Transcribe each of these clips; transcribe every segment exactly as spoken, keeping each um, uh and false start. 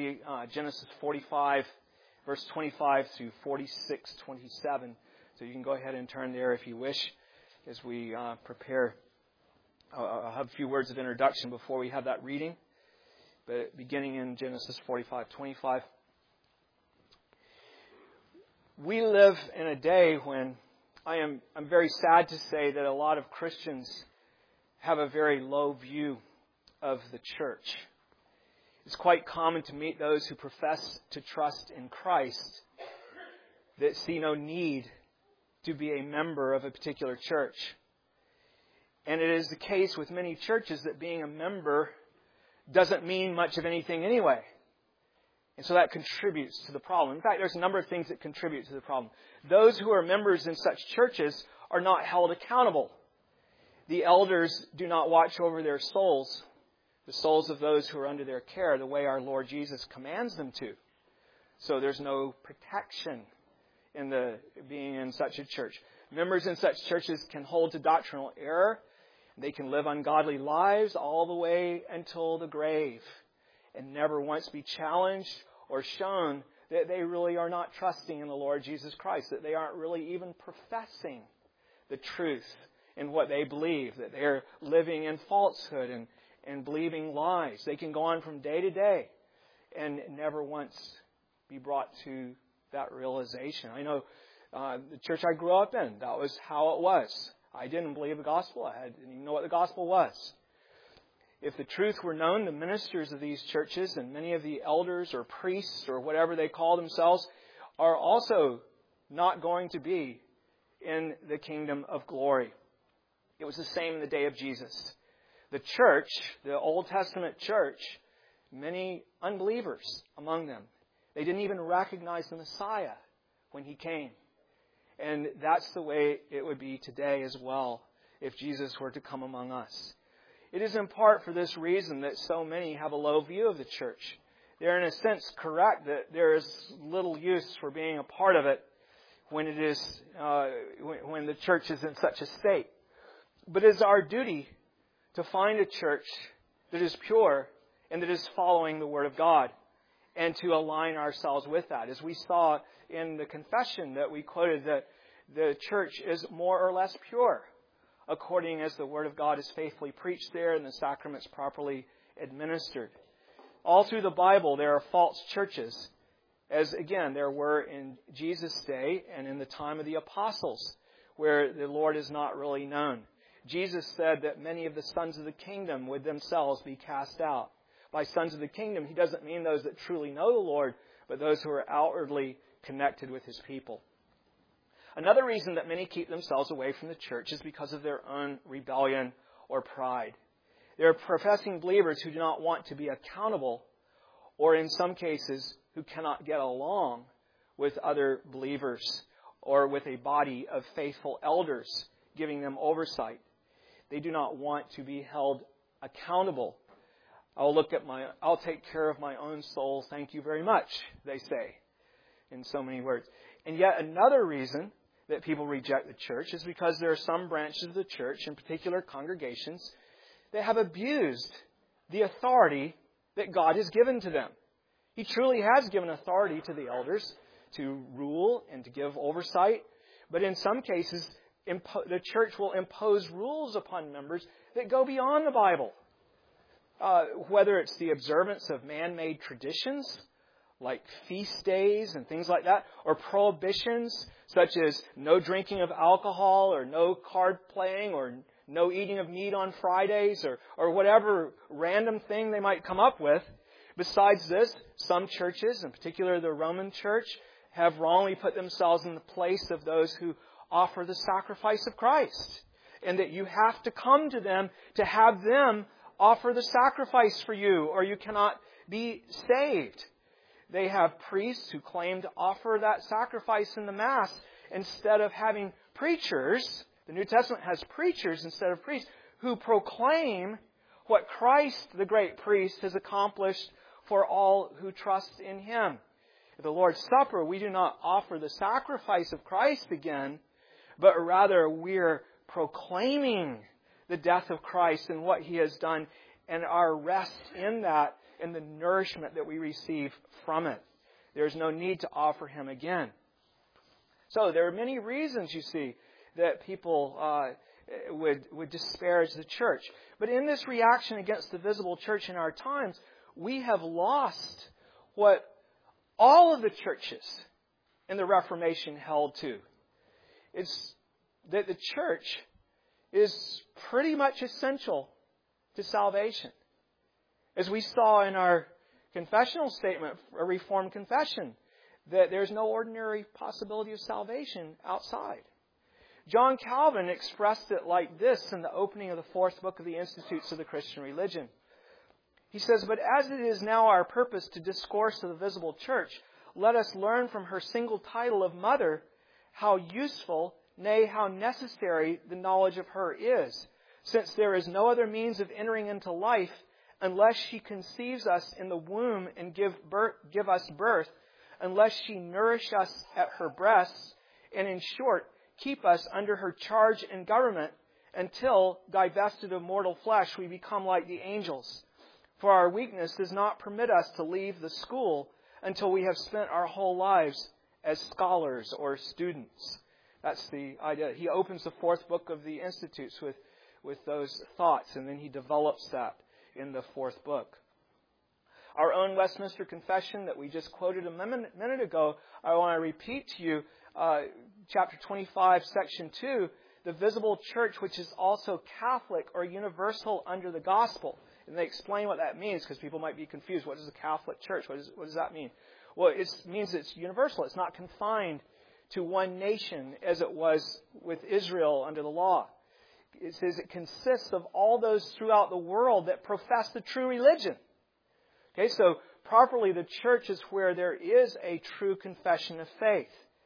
be uh, Genesis forty-five, verse twenty-five through forty-six, twenty-seven. So you can go ahead and turn there if you wish as we uh, prepare. Uh, I'll have a few words of introduction before we have that reading. But beginning in Genesis forty-five, twenty-five. We live in a day when I am I'm very sad to say that a lot of Christians have a very low view of the church. It's quite common to meet those who profess to trust in Christ that see no need to be a member of a particular church. And it is the case with many churches that being a member doesn't mean much of anything anyway. And so that contributes to the problem. In fact, there's a number of things that contribute to the problem. Those who are members in such churches are not held accountable. The elders do not watch over their souls, the souls of those who are under their care, the way our Lord Jesus commands them to. So there's no protection in the being in such a church. Members in such churches can hold to doctrinal error. They can live ungodly lives all the way until the grave and never once be challenged or shown that they really are not trusting in the Lord Jesus Christ, that they aren't really even professing the truth in what they believe, that they're living in falsehood and, and believing lies. They can go on from day to day and never once be brought to that realization. I know uh, the church I grew up in, that was how it was. I didn't believe the gospel. I didn't even know what the gospel was. If the truth were known, the ministers of these churches and many of the elders or priests or whatever they call themselves are also not going to be in the kingdom of glory. It was the same in the day of Jesus. The church, the Old Testament church, many unbelievers among them. They didn't even recognize the Messiah when He came. And that's the way it would be today as well if Jesus were to come among us. It is in part for this reason that so many have a low view of the church. They're in a sense correct that there is little use for being a part of it when it is uh, when the church is in such a state. But it is our duty to find a church that is pure and that is following the Word of God and to align ourselves with that. As we saw in the confession that we quoted, that the church is more or less pure, according as the Word of God is faithfully preached there and the sacraments properly administered. All through the Bible there are false churches, as again there were in Jesus' day and in the time of the apostles, where the Lord is not really known. Jesus said that many of the sons of the kingdom would themselves be cast out. By sons of the kingdom, He doesn't mean those that truly know the Lord, but those who are outwardly connected with His people. Another reason that many keep themselves away from the church is because of their own rebellion or pride. There are professing believers who do not want to be accountable, or in some cases, who cannot get along with other believers or with a body of faithful elders giving them oversight. They do not want to be held accountable. I'll look at my, I'll take care of my own soul, thank you very much, they say in so many words. And yet another reason that people reject the church is because there are some branches of the church, in particular congregations, that have abused the authority that God has given to them. He truly has given authority to the elders to rule and to give oversight, but in some cases, impo- the church will impose rules upon members that go beyond the Bible. Uh, whether it's the observance of man-made traditions, like feast days and things like that, or prohibitions such as no drinking of alcohol or no card playing or no eating of meat on Fridays or, or whatever random thing they might come up with. Besides this, some churches, in particular the Roman Church, have wrongly put themselves in the place of those who offer the sacrifice of Christ, and that you have to come to them to have them offer the sacrifice for you, or you cannot be saved. They have priests who claim to offer that sacrifice in the Mass instead of having preachers. The New Testament has preachers instead of priests who proclaim what Christ, the great priest, has accomplished for all who trust in Him. At the Lord's Supper, we do not offer the sacrifice of Christ again, but rather we're proclaiming the death of Christ and what He has done, and our rest in that and the nourishment that we receive from it. There's no need to offer Him again. So there are many reasons, you see, that people uh, would, would disparage the church. But in this reaction against the visible church in our times, we have lost what all of the churches in the Reformation held to. It's that the church is pretty much essential to salvation. As we saw in our confessional statement, a Reformed confession, that there's no ordinary possibility of salvation outside. John Calvin expressed it like this in the opening of the fourth book of the Institutes of the Christian Religion. He says, "But as it is now our purpose to discourse of the visible church, let us learn from her single title of mother how useful, nay, how necessary the knowledge of her is, since there is no other means of entering into life unless she conceives us in the womb and give birth, give us birth, unless she nourish us at her breasts, and in short, keep us under her charge and government until, divested of mortal flesh, we become like the angels. For our weakness does not permit us to leave the school until we have spent our whole lives as scholars or students." That's the idea. He opens the fourth book of the Institutes with, with those thoughts, and then he develops that in the fourth book. Our own Westminster Confession that we just quoted a minute, minute ago, I want to repeat to you, uh, chapter twenty-five, section two, the visible church, which is also Catholic or universal under the gospel. And they explain what that means because people might be confused. What is a Catholic church? What, is, what does that mean? Well, it means it's universal. It's not confined to one nation as it was with Israel under the law. It says it consists of all those throughout the world that profess the true religion. Okay, so properly the church is where there is a true confession of faith.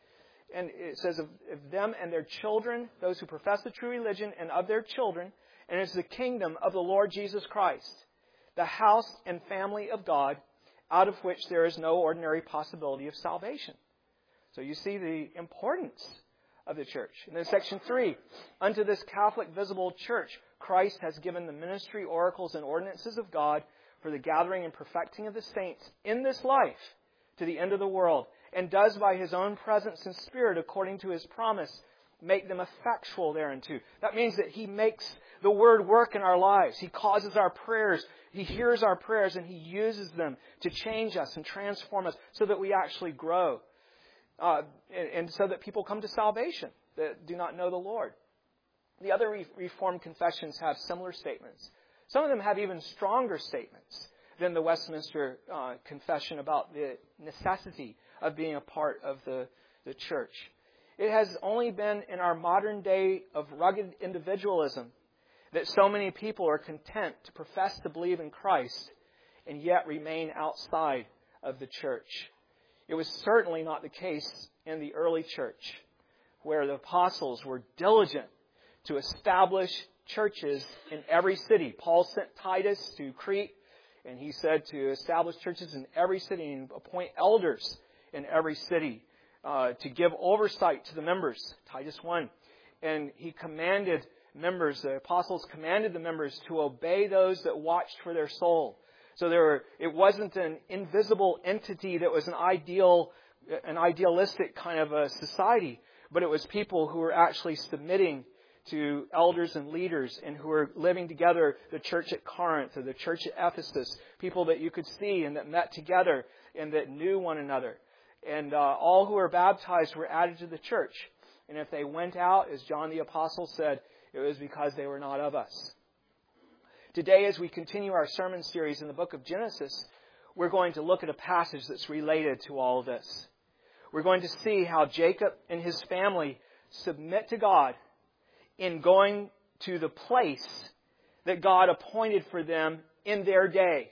And it says of, of them and their children, those who profess the true religion, and of their children, and it's the kingdom of the Lord Jesus Christ, the house and family of God, out of which there is no ordinary possibility of salvation. So you see the importance of the church. And then section three, unto this Catholic visible church, Christ has given the ministry, oracles, and ordinances of God for the gathering and perfecting of the saints in this life to the end of the world, and does by His own presence and Spirit, according to His promise, make them effectual thereunto. That means that He makes the Word work in our lives. He causes our prayers. He hears our prayers and He uses them to change us and transform us so that we actually grow. Uh, and, and so that people come to salvation that do not know the Lord. The other Re- Reformed confessions have similar statements. Some of them have even stronger statements than the Westminster uh, Confession about the necessity of being a part of the, the church. It has only been in our modern day of rugged individualism that so many people are content to profess to believe in Christ and yet remain outside of the church. It was certainly not the case in the early church, where the apostles were diligent to establish churches in every city. Paul sent Titus to Crete, and he said to establish churches in every city and appoint elders in every city uh, to give oversight to the members, Titus one. And he commanded members, the apostles commanded the members to obey those that watched for their soul. So there were, it wasn't an invisible entity that was an ideal, an idealistic kind of a society, but it was people who were actually submitting to elders and leaders and who were living together, the church at Corinth or the church at Ephesus, people that you could see and that met together and that knew one another. And uh, all who were baptized were added to the church. And if they went out, as John the Apostle said, it was because they were not of us. Today, as we continue our sermon series in the book of Genesis, we're going to look at a passage that's related to all of this. We're going to see how Jacob and his family submit to God in going to the place that God appointed for them in their day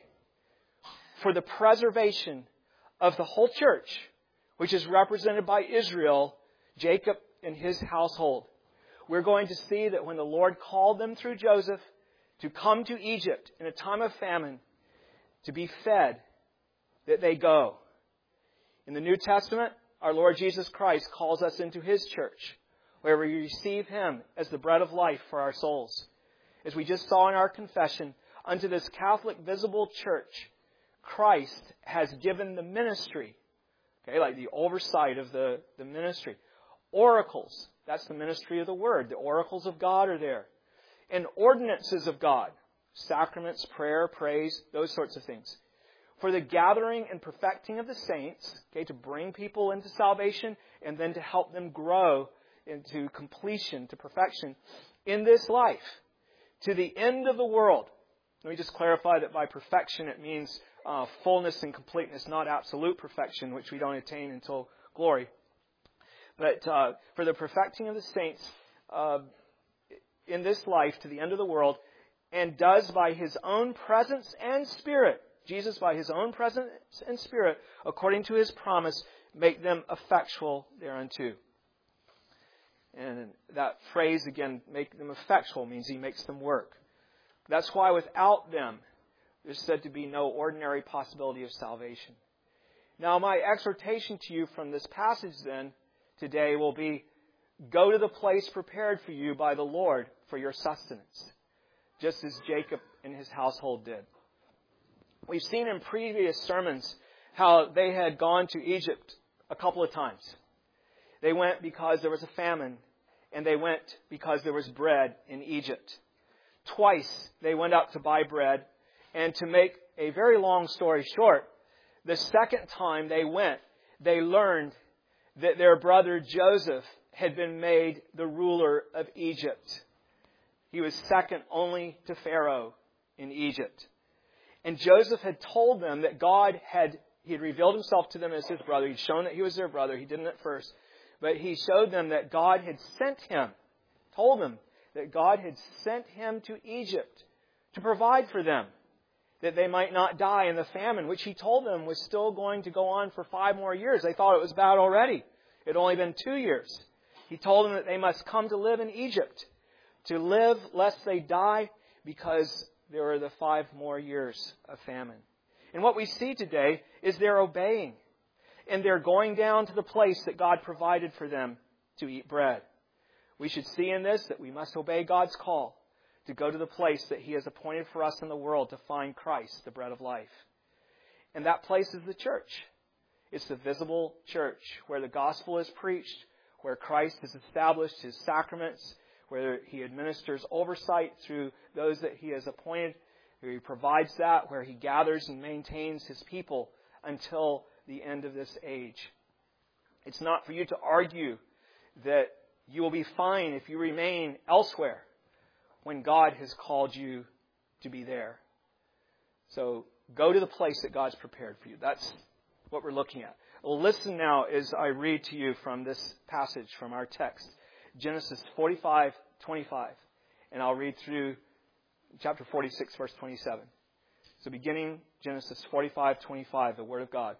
for the preservation of the whole church, which is represented by Israel, Jacob and his household. We're going to see that when the Lord called them through Joseph to come to Egypt in a time of famine, to be fed, that they go. In the New Testament, our Lord Jesus Christ calls us into His church, where we receive Him as the bread of life for our souls. As we just saw in our confession, unto this Catholic visible church, Christ has given the ministry. Okay, like the oversight of the, the ministry. Oracles, that's the ministry of the Word. The oracles of God are there. And ordinances of God. Sacraments, prayer, praise, those sorts of things. For the gathering and perfecting of the saints, okay, to bring people into salvation and then to help them grow into completion, to perfection in this life, to the end of the world. Let me just clarify that by perfection it means uh, fullness and completeness, not absolute perfection, which we don't attain until glory. But uh, for the perfecting of the saints uh, in this life, to the end of the world, and does by His own presence and Spirit, Jesus by His own presence and Spirit, according to His promise, make them effectual thereunto. And that phrase again, make them effectual, means He makes them work. That's why without them, there's said to be no ordinary possibility of salvation. Now, my exhortation to you from this passage then, today, will be, go to the place prepared for you by the Lord for your sustenance, just as Jacob and his household did. We've seen in previous sermons how they had gone to Egypt a couple of times. They went because there was a famine, and they went because there was bread in Egypt. Twice they went up to buy bread, and to make a very long story short, the second time they went, they learned that their brother Joseph had been made the ruler of Egypt. He was second only to Pharaoh in Egypt. And Joseph had told them that God had, he had revealed Himself to them as his brother. He'd shown that he was their brother. He didn't at first. But he showed them that God had sent him, told them that God had sent him to Egypt to provide for them, that they might not die in the famine, which He told them was still going to go on for five more years. They thought it was bad already. It had only been two years. He told them that they must come to live in Egypt, to live lest they die, because there were the five more years of famine. And what we see today is they're obeying. And they're going down to the place that God provided for them to eat bread. We should see in this that we must obey God's call to go to the place that He has appointed for us in the world to find Christ, the bread of life. And that place is the church. It's the visible church where the gospel is preached, where Christ has established His sacraments, where He administers oversight through those that He has appointed, where He provides that, where He gathers and maintains His people until the end of this age. It's not for you to argue that you will be fine if you remain elsewhere when God has called you to be there. So go to the place that God's prepared for you. That's what we're looking at. Well, listen now as I read to you from this passage from our text, Genesis forty-five twenty-five. And I'll read through chapter forty-six, verse twenty-seven. So beginning Genesis forty-five twenty-five, the Word of God.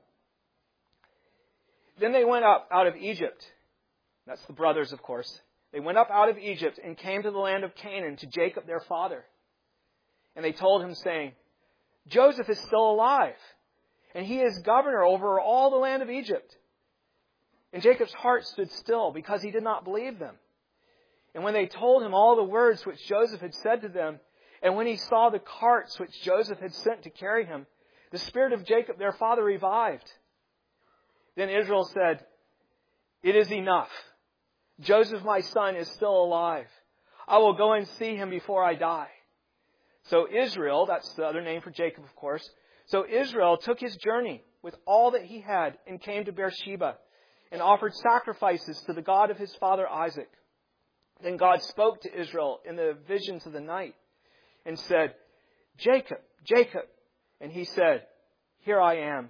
Then they went up out of Egypt. That's the brothers, of course. They went up out of Egypt and came to the land of Canaan, to Jacob their father. And they told him, saying, Joseph is still alive, and he is governor over all the land of Egypt. And Jacob's heart stood still, because he did not believe them. And when they told him all the words which Joseph had said to them, and when he saw the carts which Joseph had sent to carry him, the spirit of Jacob their father revived. Then Israel said, It is enough. Joseph my son is still alive. I will go and see him before I die. So Israel, that's the other name for Jacob, of course. So Israel took his journey with all that he had and came to Beersheba and offered sacrifices to the God of his father Isaac. Then God spoke to Israel in the visions of the night and said, Jacob, Jacob. And he said, Here I am.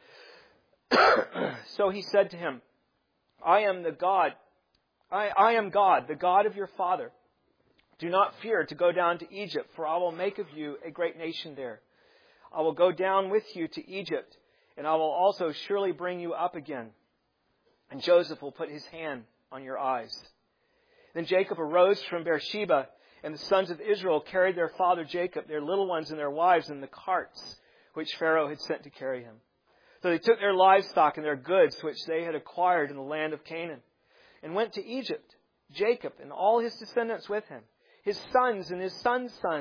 So he said to him, I am the God. I, I am God, the God of your father. Do not fear to go down to Egypt, for I will make of you a great nation there. I will go down with you to Egypt, and I will also surely bring you up again. And Joseph will put his hand on your eyes. Then Jacob arose from Beersheba, and the sons of Israel carried their father Jacob, their little ones and their wives, in the carts which Pharaoh had sent to carry him. So they took their livestock and their goods, which they had acquired in the land of Canaan, and went to Egypt, Jacob and all his descendants with him, his sons and his sons' sons,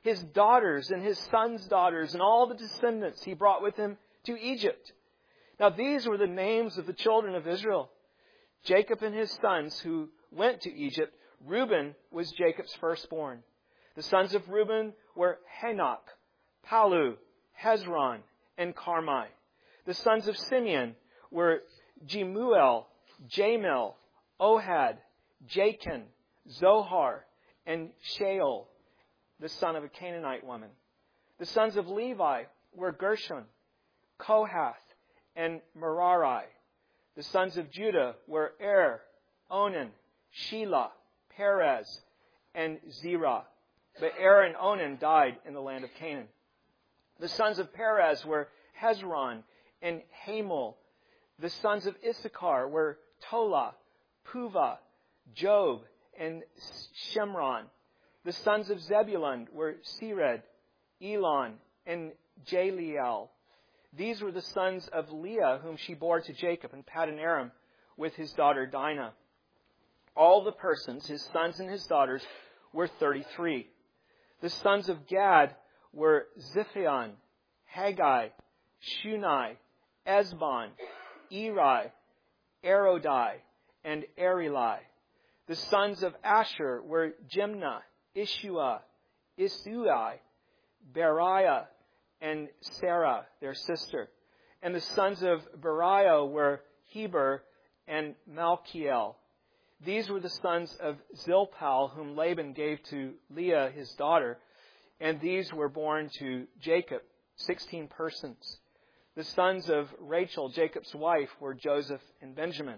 his daughters and his sons' daughters and all the descendants he brought with him to Egypt. Now these were the names of the children of Israel. Jacob and his sons who went to Egypt. Reuben was Jacob's firstborn. The sons of Reuben were Hanok, Palu, Hezron, and Carmi. The sons of Simeon were Jemuel, Jamil, Ohad, Jachin, Zohar, and Shaol, the son of a Canaanite woman. The sons of Levi were Gershon, Kohath, and Merari. The sons of Judah were Er, Onan, Shelah, Perez, and Zerah. But Er and Onan died in the land of Canaan. The sons of Perez were Hezron and Hamul. The sons of Issachar were Tola, Puvah, Job, and Shemron. The sons of Zebulun were Sered, Elon, and Jaliel. These were the sons of Leah, whom she bore to Jacob in Paddan Aram with his daughter Dinah. All the persons, his sons and his daughters, were thirty-three. The sons of Gad were Ziphion, Haggai, Shunai, Esbon, Eri, Erodai, and Erilai. The sons of Asher were Jimnah, Ishua, Isui, Beriah, and Sarah, their sister. And the sons of Beriah were Heber and Malchiel. These were the sons of Zilpah, whom Laban gave to Leah, his daughter. And these were born to Jacob, sixteen persons. The sons of Rachel, Jacob's wife, were Joseph and Benjamin.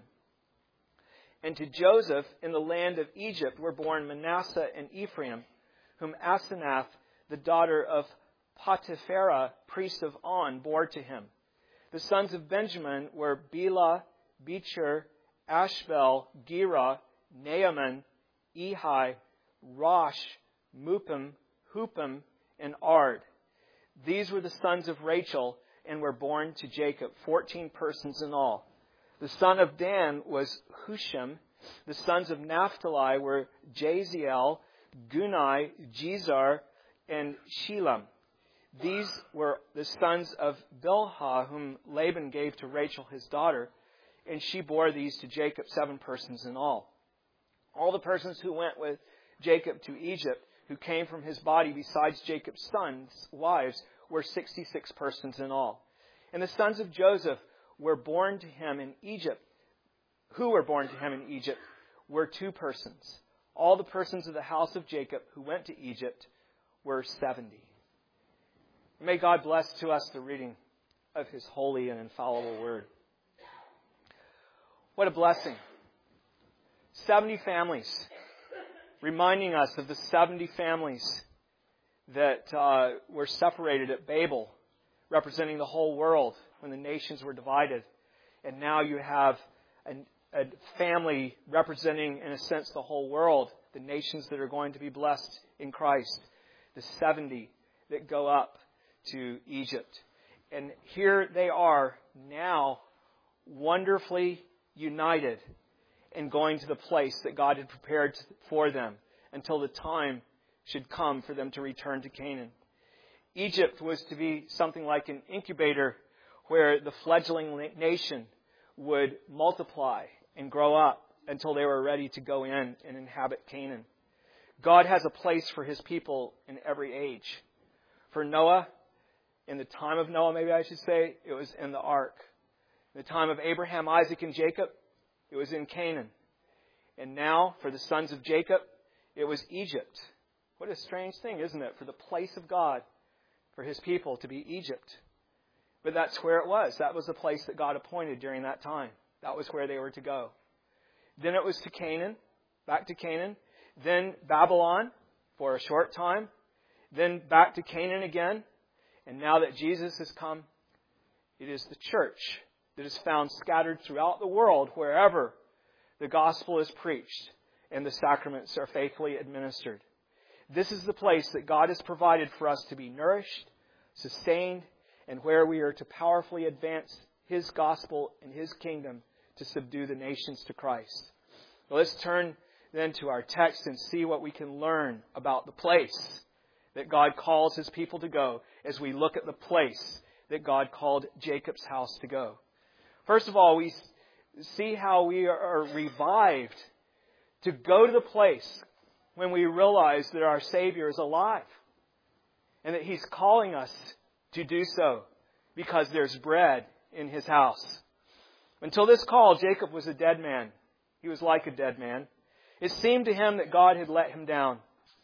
And to Joseph in the land of Egypt were born Manasseh and Ephraim, whom Asenath, the daughter of Potipharah, priest of On, bore to him. The sons of Benjamin were Bela, Becher, Ashbel, Gera, Naaman, Ehi, Rosh, Mupim, Hupim, and Ard. These were the sons of Rachel and were born to Jacob, fourteen persons in all. The son of Dan was Hushim. The sons of Naphtali were Jaziel, Gunai, Jezar, and Shelam. These were the sons of Bilhah, whom Laban gave to Rachel, his daughter, and she bore these to Jacob, seven persons in all. All the persons who went with Jacob to Egypt, who came from his body besides Jacob's sons' wives, were sixty-six persons in all. And the sons of Joseph were born to him in Egypt, who were born to him in Egypt, were two persons. All the persons of the house of Jacob who went to Egypt were seventy. May God bless to us the reading of his holy and infallible word. What a blessing. seventy families, reminding us of the seventy families that uh, were separated at Babel, representing the whole world when the nations were divided. And now you have an, a family representing, in a sense, the whole world, the nations that are going to be blessed in Christ, the seventy that go up to Egypt. And here they are now wonderfully united and going to the place that God had prepared for them until the time should come for them to return to Canaan. Egypt was to be something like an incubator where the fledgling nation would multiply and grow up until they were ready to go in and inhabit Canaan. God has a place for his people in every age. For Noah, in the time of Noah, maybe I should say, it was in the ark. In the time of Abraham, Isaac, and Jacob, it was in Canaan. And now, for the sons of Jacob, it was Egypt. What a strange thing, isn't it? For the place of God, for his people to be Egypt. But that's where it was. That was the place that God appointed during that time. That was where they were to go. Then it was to Canaan, back to Canaan. Then Babylon for a short time. Then back to Canaan again. And now that Jesus has come, it is the church that is found scattered throughout the world wherever the gospel is preached and the sacraments are faithfully administered. This is the place that God has provided for us to be nourished, sustained, and where we are to powerfully advance his gospel and his kingdom to subdue the nations to Christ. Well, let's turn then to our text and see what we can learn about the place that God calls His people to go as we look at the place that God called Jacob's house to go. First of all, we see how we are revived to go to the place when we realize that our Savior is alive and that He's calling us to do so because there's bread in His house. Until this call, Jacob was a dead man. He was like a dead man. It seemed to him that God had let him down.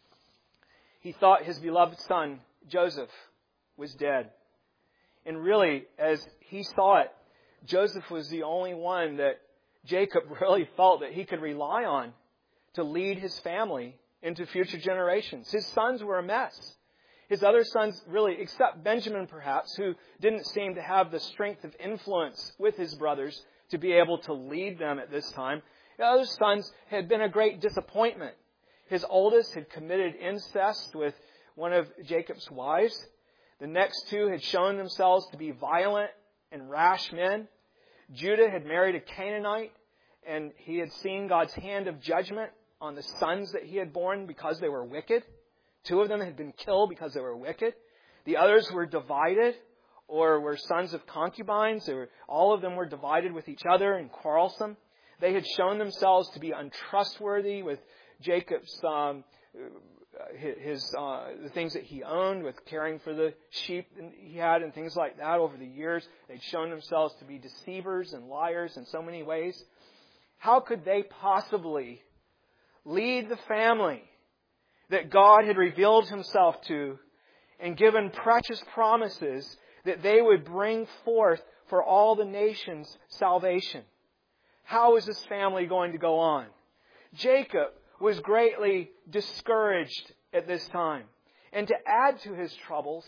He thought his beloved son, Joseph, was dead. And really, as he saw it, Joseph was the only one that Jacob really felt that he could rely on to lead his family into future generations. His sons were a mess. His other sons, really, except Benjamin perhaps, who didn't seem to have the strength of influence with his brothers to be able to lead them at this time. The other sons had been a great disappointment. His oldest had committed incest with one of Jacob's wives. The next two had shown themselves to be violent and rash men. Judah had married a Canaanite, and he had seen God's hand of judgment on the sons that he had borne because they were wicked. Two of them had been killed because they were wicked. The others were divided or were sons of concubines. They were, all of them were divided with each other and quarrelsome. They had shown themselves to be untrustworthy with Jacob's um, his uh, the things that he owned, with caring for the sheep he had and things like that over the years. They'd shown themselves to be deceivers and liars in so many ways. How could they possibly lead the family that God had revealed Himself to and given precious promises that they would bring forth for all the nations salvation? How is this family going to go on? Jacob was greatly discouraged at this time. And to add to his troubles,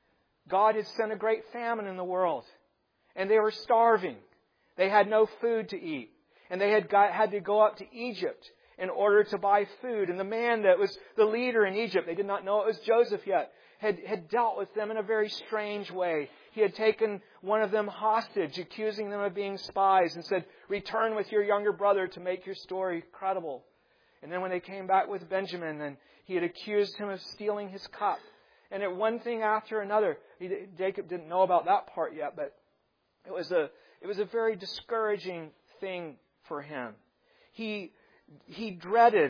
God had sent a great famine in the world. And they were starving. They had no food to eat. And they had got, had to go up to Egypt in order to buy food. And the man that was the leader in Egypt, they did not know it was Joseph yet, had, had dealt with them in a very strange way. He had taken one of them hostage, accusing them of being spies, and said, "Return with your younger brother to make your story credible." And then when they came back with Benjamin, then he had accused him of stealing his cup. And at one thing after another, he, Jacob didn't know about that part yet, but it was a it was a very discouraging thing for him. He he dreaded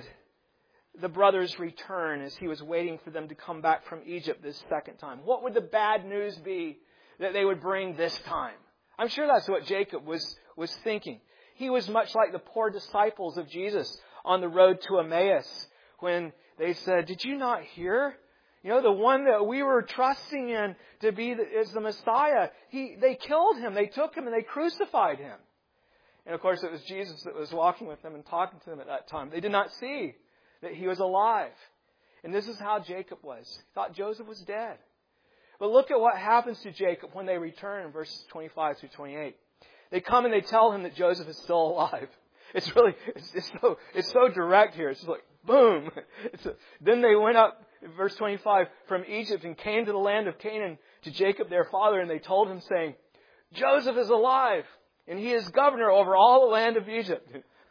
the brothers' return as he was waiting for them to come back from Egypt this second time. What would the bad news be that they would bring this time? I'm sure that's what Jacob was, was thinking. He was much like the poor disciples of Jesus on the road to Emmaus when they said, "Did you not hear? You know, the one that we were trusting in to be the, is the Messiah. He, they killed Him. They took Him and they crucified Him." And of course, it was Jesus that was walking with them and talking to them at that time. They did not see that He was alive. And this is how Jacob was. He thought Joseph was dead. But look at what happens to Jacob when they return in verses twenty-five through twenty-eight. They come and they tell him that Joseph is still alive. It's really, it's, it's so, it's so direct here. It's just like, boom. It's a, then they went up, verse twenty-five, from Egypt and came to the land of Canaan to Jacob their father, and they told him, saying, "Joseph is alive, and he is governor over all the land of Egypt."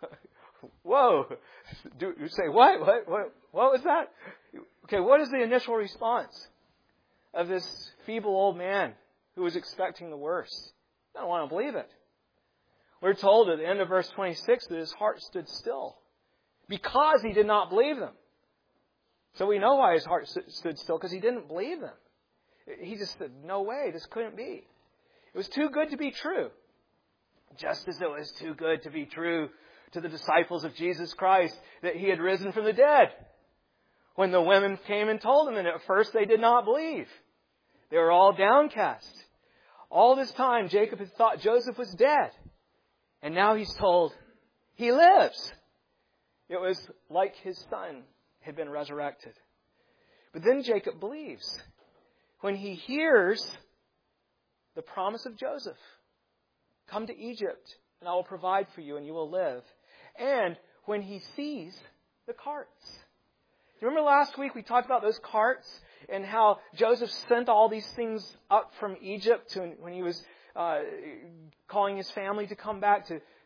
Whoa. Do you say, what? What? What? What was that? Okay, what is the initial response of this feeble old man who was expecting the worst? I don't want to believe it. We're told at the end of verse twenty-six that his heart stood still because he did not believe them. So we know why his heart stood still, because he didn't believe them. He just said, "No way, this couldn't be." It was too good to be true. Just as it was too good to be true to the disciples of Jesus Christ that He had risen from the dead. When the women came and told them, and at first they did not believe. They were all downcast. All this time, Jacob had thought Joseph was dead. And now he's told he lives. It was like his son had been resurrected. But then Jacob believes when he hears the promise of Joseph. "Come to Egypt, and I will provide for you, and you will live." And when he sees the carts. Do you remember last week we talked about those carts and how Joseph sent all these things up from Egypt to, when he was uh, calling his family to come back to,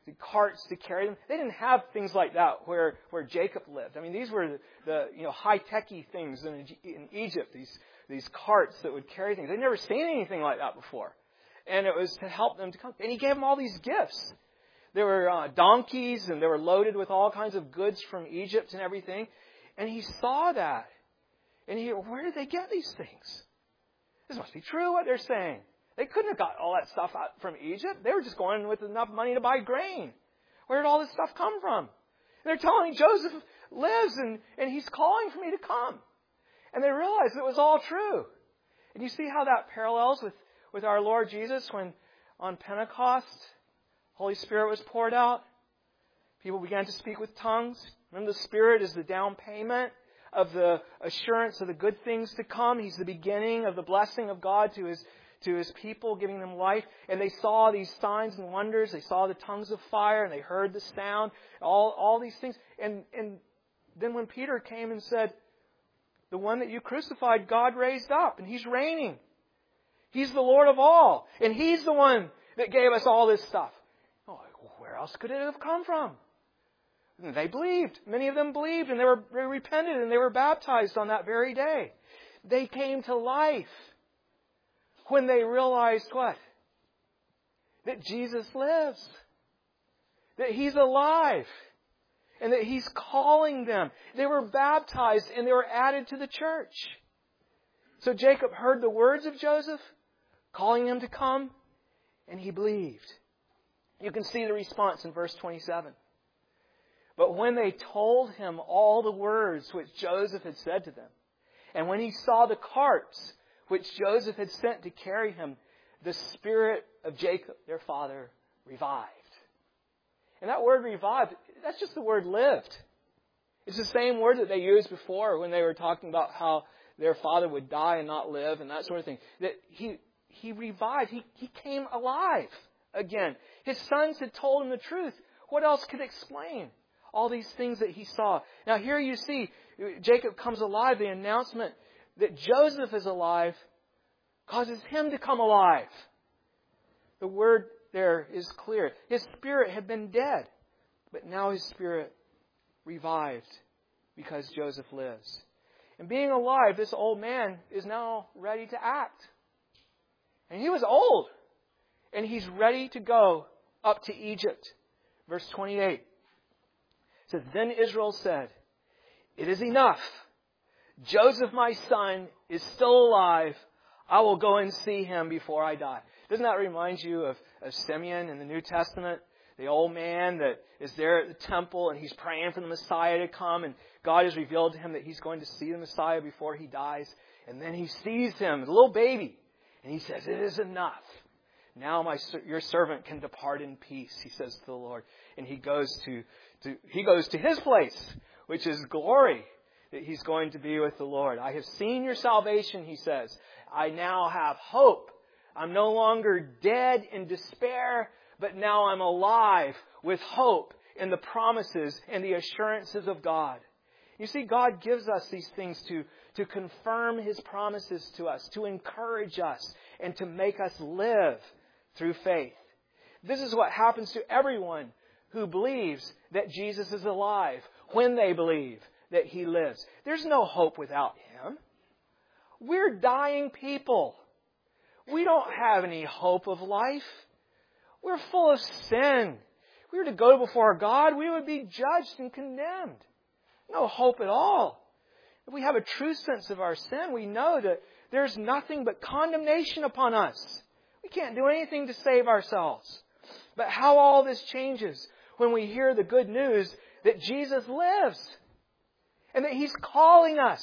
the carts to carry them. They didn't have things like that where, where Jacob lived. I mean, these were the, the you know high-techy things in, in Egypt, these, these carts that would carry things. They'd never seen anything like that before. And it was to help them to come. And he gave them all these gifts. There were uh, donkeys, and they were loaded with all kinds of goods from Egypt and everything. And he saw that. And he, where did they get these things? This must be true what they're saying. They couldn't have got all that stuff out from Egypt. They were just going with enough money to buy grain. Where did all this stuff come from? And they're telling Joseph lives and, and he's calling for me to come. And they realized it was all true. And you see how that parallels with, with our Lord Jesus when on Pentecost, Holy Spirit was poured out. People began to speak with tongues. Remember, the Spirit is the down payment of the assurance of the good things to come. He's the beginning of the blessing of God to His to His people, giving them life. And they saw these signs and wonders. They saw the tongues of fire, and they heard the sound. All all these things. And and then when Peter came and said, "The one that you crucified, God raised up, and He's reigning. He's the Lord of all, and He's the one that gave us all this stuff." Oh, where else could it have come from? And they believed. Many of them believed, and they were they repented, and they were baptized on that very day. They came to life when they realized what? That Jesus lives. That He's alive. And that He's calling them. They were baptized, and they were added to the church. So Jacob heard the words of Joseph, calling him to come, and he believed. You can see the response in verse twenty-seven. But when they told him all the words which Joseph had said to them, and when he saw the carts which Joseph had sent to carry him, the spirit of Jacob, their father, revived. And that word revived, that's just the word lived. It's the same word that they used before when they were talking about how their father would die and not live and that sort of thing. That he, he revived. He, he came alive again. His sons had told him the truth. What else could explain all these things that he saw? Now here you see Jacob comes alive. The announcement that Joseph is alive causes him to come alive. The word there is clear. His spirit had been dead, but now his spirit revived because Joseph lives. And being alive, this old man is now ready to act. And he was old, and he's ready to go up to Egypt. Verse twenty-eight says, "Then Israel said, 'It is enough. Joseph, my son, is still alive. I will go and see him before I die.'" Doesn't that remind you of, of Simeon in the New Testament? The old man that is there at the temple and he's praying for the Messiah to come, and God has revealed to him that he's going to see the Messiah before he dies. And then he sees him, the little baby, and he says, "It is enough. Now my your servant can depart in peace," he says to the Lord. And he goes to, to he goes to his place, which is glory, that he's going to be with the Lord. "I have seen your salvation," he says. "I now have hope. I'm no longer dead in despair, but now I'm alive with hope in the promises and the assurances of God." You see, God gives us these things to, to confirm His promises to us, to encourage us, and to make us live through faith. This is what happens to everyone who believes that Jesus is alive, when they believe that He lives. There's no hope without Him. We're dying people. We don't have any hope of life. We're full of sin. If we were to go before God, we would be judged and condemned. No hope at all. If we have a true sense of our sin, we know that there's nothing but condemnation upon us. We can't do anything to save ourselves. But how all this changes when we hear the good news that Jesus lives and that He's calling us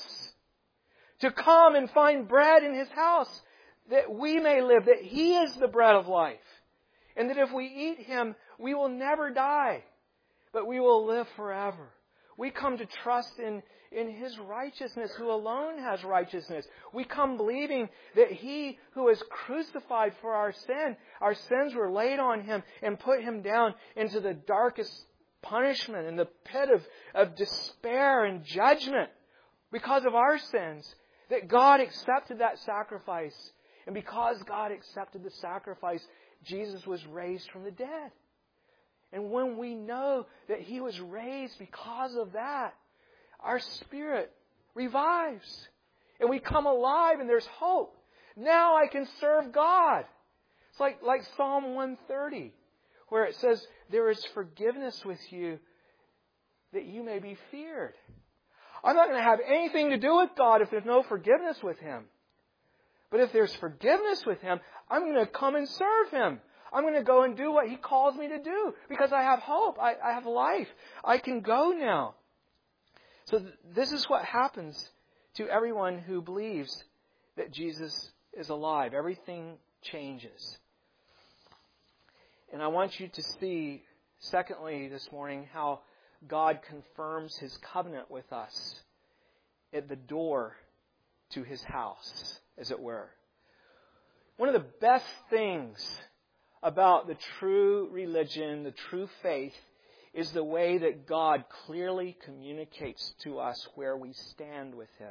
to come and find bread in His house, that we may live, that He is the bread of life. And that if we eat Him, we will never die, but we will live forever. We come to trust in, in His righteousness, who alone has righteousness. We come believing that He who was crucified for our sin, our sins were laid on Him and put Him down into the darkest punishment, in the pit of, of despair and judgment because of our sins, that God accepted that sacrifice. And because God accepted the sacrifice, Jesus was raised from the dead. And when we know that He was raised because of that, our spirit revives. And we come alive and there's hope. Now I can serve God. It's like, like Psalm one thirty, where it says, there is forgiveness with you that you may be feared. I'm not going to have anything to do with God if there's no forgiveness with Him. But if there's forgiveness with Him, I'm going to come and serve Him. I'm going to go and do what He calls me to do because I have hope. I, I have life. I can go now. So th- this is what happens to everyone who believes that Jesus is alive. Everything changes. And I want you to see, secondly, this morning, how God confirms His covenant with us at the door to His house, as it were. One of the best things about the true religion, the true faith, is the way that God clearly communicates to us where we stand with Him.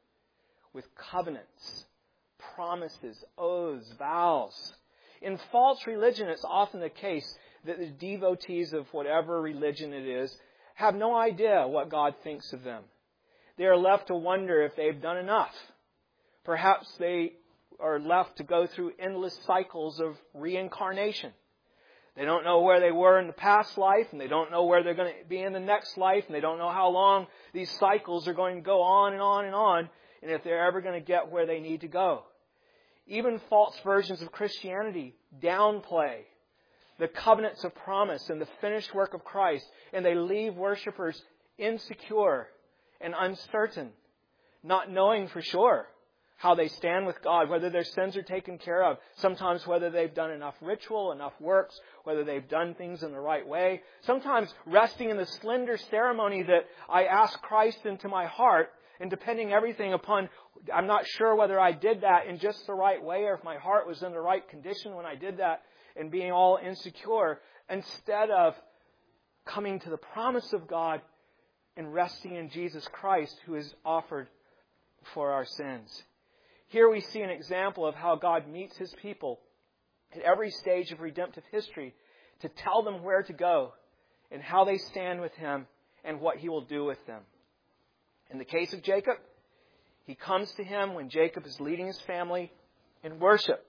With covenants, promises, oaths, vows. In false religion, it's often the case that the devotees of whatever religion it is have no idea what God thinks of them. They are left to wonder if they've done enough. Perhaps they are left to go through endless cycles of reincarnation. They don't know where they were in the past life, and they don't know where they're going to be in the next life, and they don't know how long these cycles are going to go on and on and on, and if they're ever going to get where they need to go. Even false versions of Christianity downplay the covenants of promise and the finished work of Christ, and they leave worshipers insecure and uncertain, not knowing for sure how they stand with God, whether their sins are taken care of, sometimes whether they've done enough ritual, enough works, whether they've done things in the right way, sometimes resting in the slender ceremony that I ask Christ into my heart and depending everything upon, I'm not sure whether I did that in just the right way or if my heart was in the right condition when I did that, and being all insecure, instead of coming to the promise of God and resting in Jesus Christ, who is offered for our sins. Here we see an example of how God meets His people at every stage of redemptive history to tell them where to go and how they stand with Him and what He will do with them. In the case of Jacob, He comes to him when Jacob is leading his family in worship.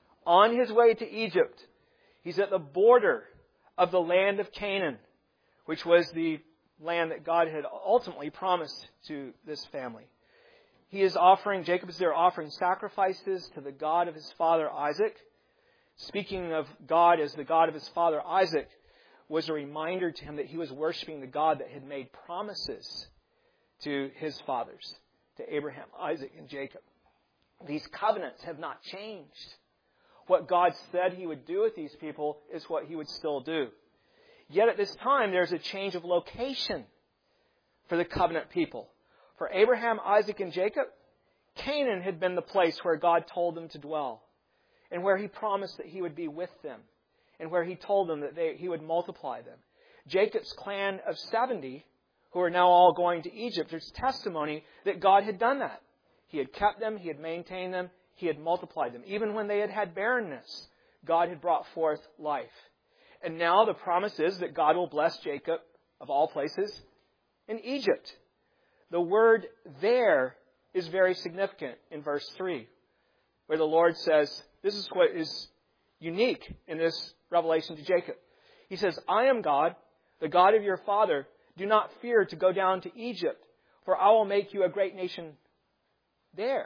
On his way to Egypt, he's at the border of the land of Canaan, which was the land that God had ultimately promised to this family. He is offering, Jacob is there offering sacrifices to the God of his father Isaac. Speaking of God as the God of his father Isaac was a reminder to him that he was worshiping the God that had made promises to his fathers, to Abraham, Isaac, and Jacob. These covenants have not changed. What God said He would do with these people is what He would still do. Yet at this time, there's a change of location for the covenant people. For Abraham, Isaac, and Jacob, Canaan had been the place where God told them to dwell, and where He promised that He would be with them, and where He told them that they, He would multiply them. Jacob's clan of seventy, who are now all going to Egypt, there's testimony that God had done that. He had kept them, He had maintained them, He had multiplied them. Even when they had had barrenness, God had brought forth life. And now the promise is that God will bless Jacob, of all places, in Egypt. The word there is very significant in verse three, where the Lord says, this is what is unique in this revelation to Jacob. He says, I am God, the God of your father. Do not fear to go down to Egypt, for I will make you a great nation there.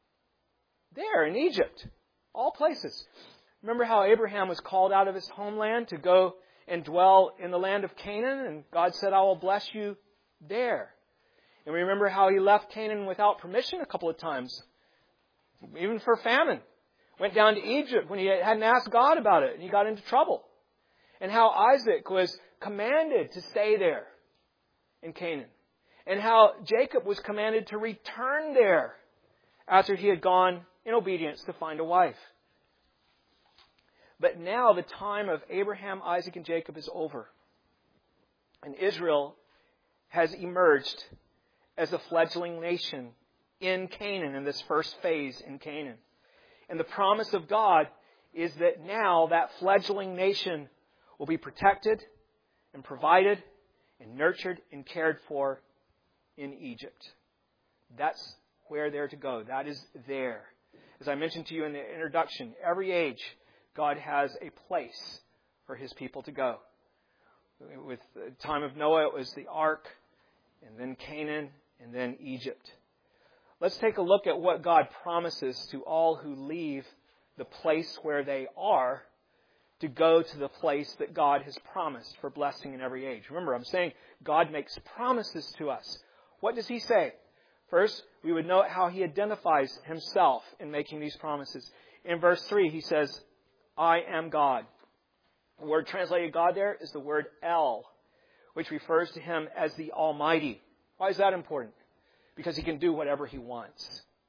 There in Egypt. All places. Remember how Abraham was called out of his homeland to go and dwell in the land of Canaan? And God said, I will bless you there. And we remember how he left Canaan without permission a couple of times. Even for famine. Went down to Egypt when he hadn't asked God about it. And he got into trouble. And how Isaac was commanded to stay there in Canaan. And how Jacob was commanded to return there after he had gone in obedience to find a wife. But now the time of Abraham, Isaac, and Jacob is over. And Israel has emerged as a fledgling nation in Canaan, in this first phase in Canaan. And the promise of God is that now that fledgling nation will be protected and provided and nurtured and cared for in Egypt. That's where they're to go. That is there. As I mentioned to you in the introduction, every age, God has a place for His people to go. With the time of Noah, it was the ark, and then Canaan, and then Egypt. Let's take a look at what God promises to all who leave the place where they are to go to the place that God has promised for blessing in every age. Remember, I'm saying God makes promises to us. What does He say? First, we would note how He identifies Himself in making these promises. In verse three, He says, I am God. The word translated God there is the word El, which refers to Him as the Almighty. Why is that important? Because He can do whatever He wants.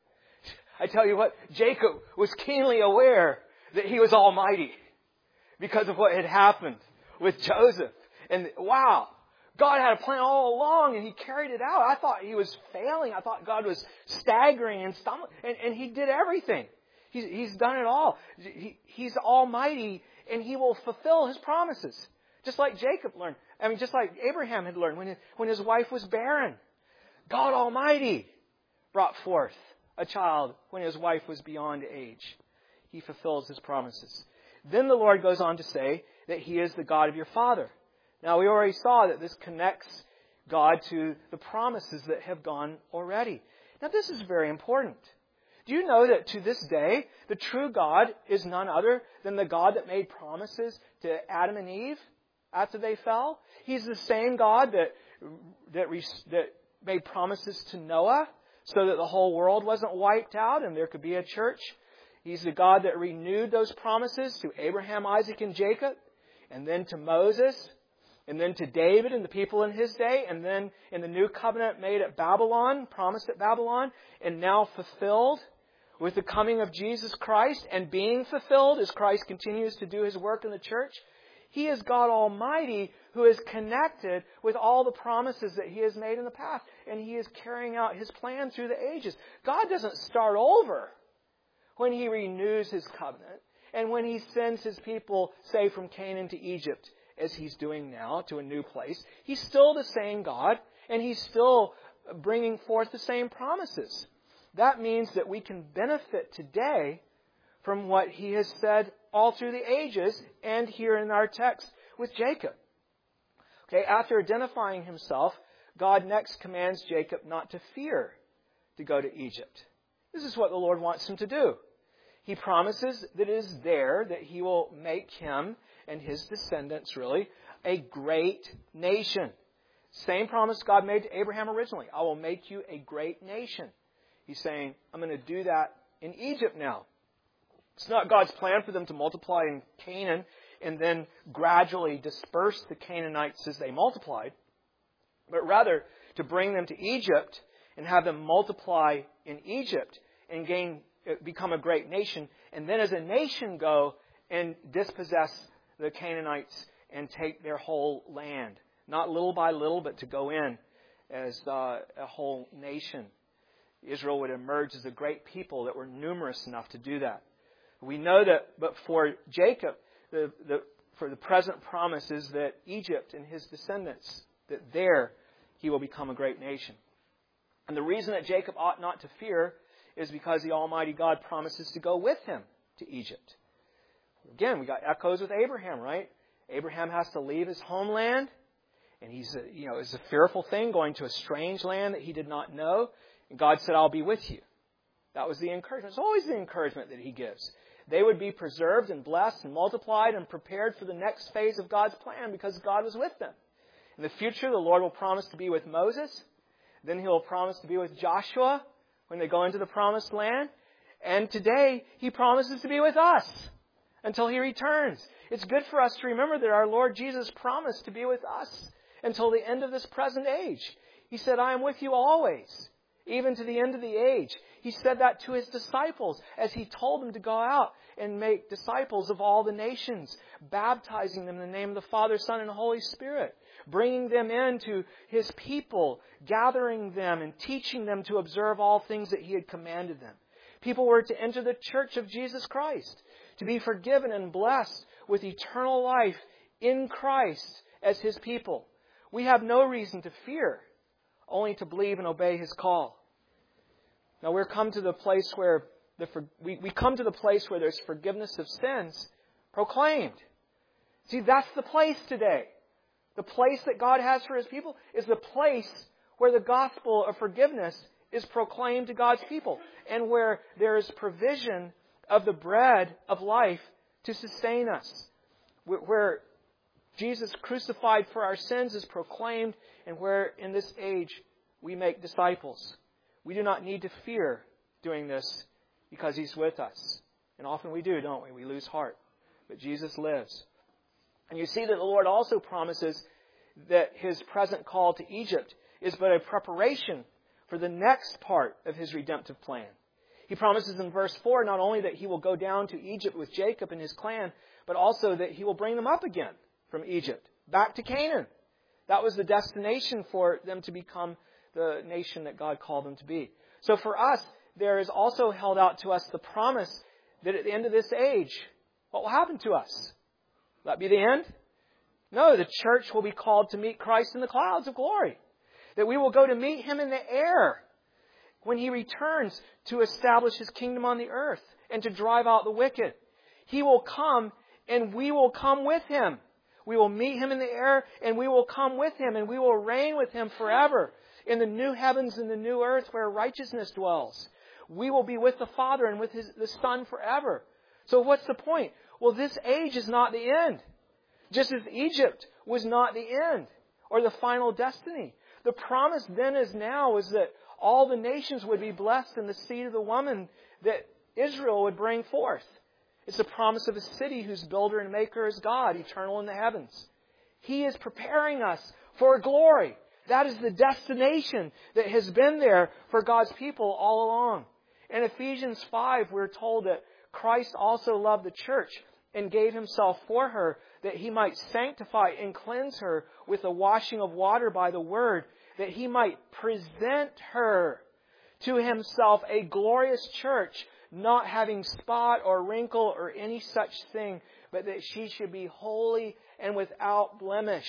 I tell you what, Jacob was keenly aware that he was Almighty because of what had happened with Joseph. And wow, God had a plan all along and He carried it out. I thought He was failing. I thought God was staggering and stumbling. And, and He did everything. He's, he's done it all. He, he's Almighty and He will fulfill His promises. Just like Jacob learned. I mean, just like Abraham had learned when his, when his wife was barren. God Almighty brought forth a child when his wife was beyond age. He fulfills His promises. Then the Lord goes on to say that He is the God of your father. Now, we already saw that this connects God to the promises that have gone already. Now, this is very important. Do you know that to this day, the true God is none other than the God that made promises to Adam and Eve after they fell? He's the same God that that, that made promises to Noah so that the whole world wasn't wiped out and there could be a church. He's the God that renewed those promises to Abraham, Isaac, and Jacob, and then to Moses, and then to David and the people in his day, and then in the new covenant made at Babylon, promised at Babylon, and now fulfilled with the coming of Jesus Christ and being fulfilled as Christ continues to do His work in the church. He is God Almighty who is connected with all the promises that He has made in the past. And He is carrying out His plan through the ages. God doesn't start over when He renews His covenant and when He sends His people, say, from Canaan to Egypt, as He's doing now, to a new place. He's still the same God, and He's still bringing forth the same promises. That means that we can benefit today from what He has said all through the ages and here in our text with Jacob. Okay, after identifying Himself, God next commands Jacob not to fear to go to Egypt. This is what the Lord wants him to do. He promises that it is there that He will make him and his descendants, really, a great nation. Same promise God made to Abraham originally. I will make you a great nation. He's saying, I'm going to do that in Egypt now. It's not God's plan for them to multiply in Canaan and then gradually disperse the Canaanites as they multiplied, but rather to bring them to Egypt and have them multiply in Egypt and gain, become a great nation, and then as a nation go and dispossess the Canaanites and take their whole land. Not little by little, but to go in as uh, a whole nation. Israel would emerge as a great people that were numerous enough to do that. We know that, but for Jacob, the, the, for the present promise is that Egypt and his descendants, that there he will become a great nation. And the reason that Jacob ought not to fear is because the Almighty God promises to go with him to Egypt. Again, we got echoes with Abraham, right? Abraham has to leave his homeland, and he's, a, you know, it's a fearful thing going to a strange land that he did not know. And God said, I'll be with you. That was the encouragement. It's always the encouragement that He gives. They would be preserved and blessed and multiplied and prepared for the next phase of God's plan because God was with them. In the future, the Lord will promise to be with Moses. Then He will promise to be with Joshua when they go into the promised land. And today, He promises to be with us until He returns. It's good for us to remember that our Lord Jesus promised to be with us until the end of this present age. He said, I am with you always, even to the end of the age. He said that to His disciples as He told them to go out and make disciples of all the nations, baptizing them in the name of the Father, Son, and Holy Spirit, bringing them into His people, gathering them and teaching them to observe all things that He had commanded them. People were to enter the church of Jesus Christ, to be forgiven and blessed with eternal life in Christ as His people. We have no reason to fear, only to believe and obey His call. Now we're come to the place where the, we, we come to the place where there's forgiveness of sins proclaimed. See, that's the place today. The place that God has for His people is the place where the gospel of forgiveness is proclaimed to God's people, and where there is provision of the bread of life to sustain us. Where Jesus crucified for our sins is proclaimed, and where in this age we make disciples. We do not need to fear doing this because He's with us. And often we do, don't we? We lose heart. But Jesus lives. And you see that the Lord also promises that His present call to Egypt is but a preparation for the next part of His redemptive plan. He promises in verse four not only that He will go down to Egypt with Jacob and his clan, but also that He will bring them up again from Egypt, back to Canaan. That was the destination for them to become the nation that God called them to be. So for us, there is also held out to us the promise that at the end of this age, what will happen to us? Will that be the end? No, the church will be called to meet Christ in the clouds of glory. That we will go to meet Him in the air when He returns to establish His kingdom on the earth and to drive out the wicked. He will come and we will come with Him. We will meet Him in the air and we will come with Him, and we will reign with Him forever in the new heavens and the new earth where righteousness dwells. We will be with the Father and with His, the Son forever. So what's the point? Well, this age is not the end. Just as Egypt was not the end or the final destiny. The promise then as now is that all the nations would be blessed in the seed of the woman that Israel would bring forth. It's the promise of a city whose builder and maker is God, eternal in the heavens. He is preparing us for glory. That is the destination that has been there for God's people all along. In Ephesians five, we're told that Christ also loved the church and gave Himself for her, that He might sanctify and cleanse her with the washing of water by the Word, that He might present her to Himself a glorious church, not having spot or wrinkle or any such thing, but that she should be holy and without blemish.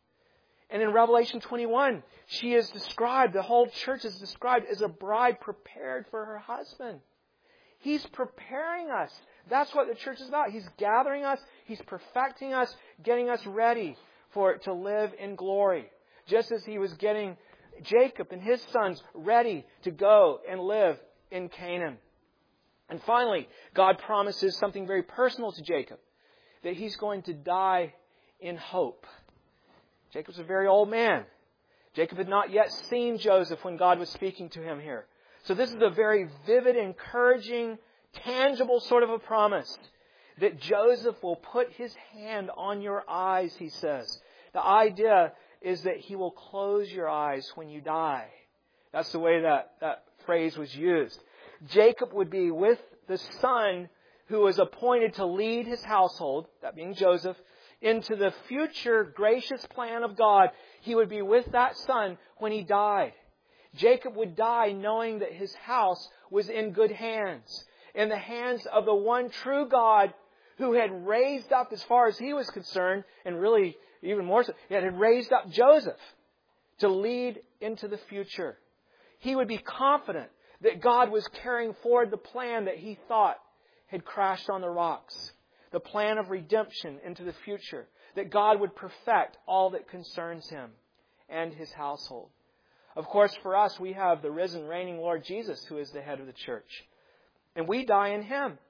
And in Revelation twenty-one, she is described, the whole church is described as a bride prepared for her husband. He's preparing us. That's what the church is about. He's gathering us. He's perfecting us, getting us ready for to live in glory. Just as He was getting Jacob and his sons ready to go and live in Canaan. And finally, God promises something very personal to Jacob, that he's going to die in hope. Jacob's a very old man. Jacob had not yet seen Joseph when God was speaking to him here. So this is a very vivid, encouraging, tangible sort of a promise that Joseph will put his hand on your eyes, he says. The idea is that He will close your eyes when you die. That's the way that, that phrase was used. Jacob would be with the son who was appointed to lead his household, that being Joseph, into the future gracious plan of God. He would be with that son when he died. Jacob would die knowing that his house was in good hands, in the hands of the one true God who had raised up, as far as he was concerned, and really even more so, he had raised up Joseph to lead into the future. He would be confident that God was carrying forward the plan that he thought had crashed on the rocks. The plan of redemption into the future. That God would perfect all that concerns him and his household. Of course, for us, we have the risen, reigning Lord Jesus, who is the head of the church. And we die in Him,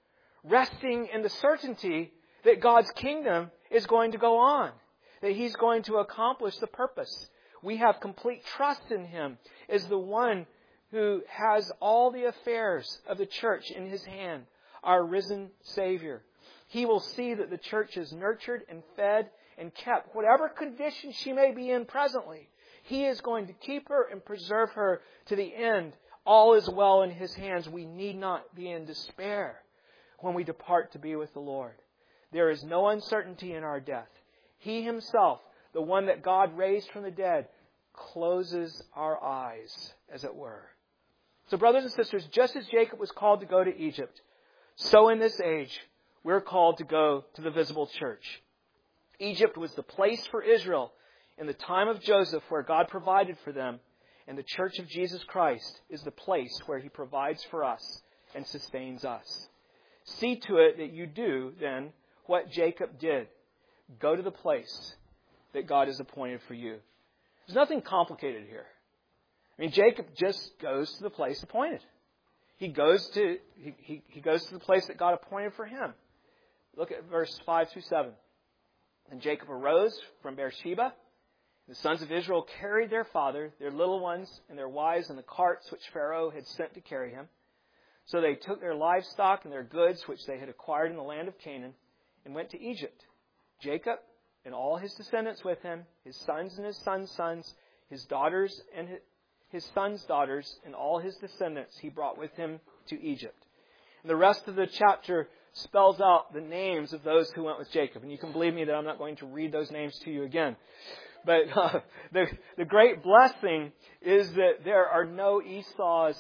resting in the certainty that God's kingdom is going to go on, that He's going to accomplish the purpose. We have complete trust in Him as the one who has all the affairs of the church in His hand, our risen Savior. He will see that the church is nurtured and fed and kept, whatever condition she may be in presently. He is going to keep her and preserve her to the end. All is well in His hands. We need not be in despair when we depart to be with the Lord. There is no uncertainty in our death. He Himself, the one that God raised from the dead, closes our eyes, as it were. So brothers and sisters, just as Jacob was called to go to Egypt, so in this age, we're called to go to the visible church. Egypt was the place for Israel in the time of Joseph where God provided for them, and the Church of Jesus Christ is the place where He provides for us and sustains us. See to it that you do, then, what Jacob did. Go to the place that God has appointed for you. There's nothing complicated here. I mean, Jacob just goes to the place appointed. He goes to he, he, he goes to the place that God appointed for him. Look at verse five through seven. And Jacob arose from Beersheba. The sons of Israel carried their father, their little ones, and their wives in the carts which Pharaoh had sent to carry him. So they took their livestock and their goods which they had acquired in the land of Canaan and went to Egypt. Jacob and all his descendants with him, his sons and his sons' sons, his daughters and his sons' daughters, and all his descendants he brought with him to Egypt. And the rest of the chapter spells out the names of those who went with Jacob. And you can believe me that I'm not going to read those names to you again. But uh, the, the great blessing is that there are no Esau's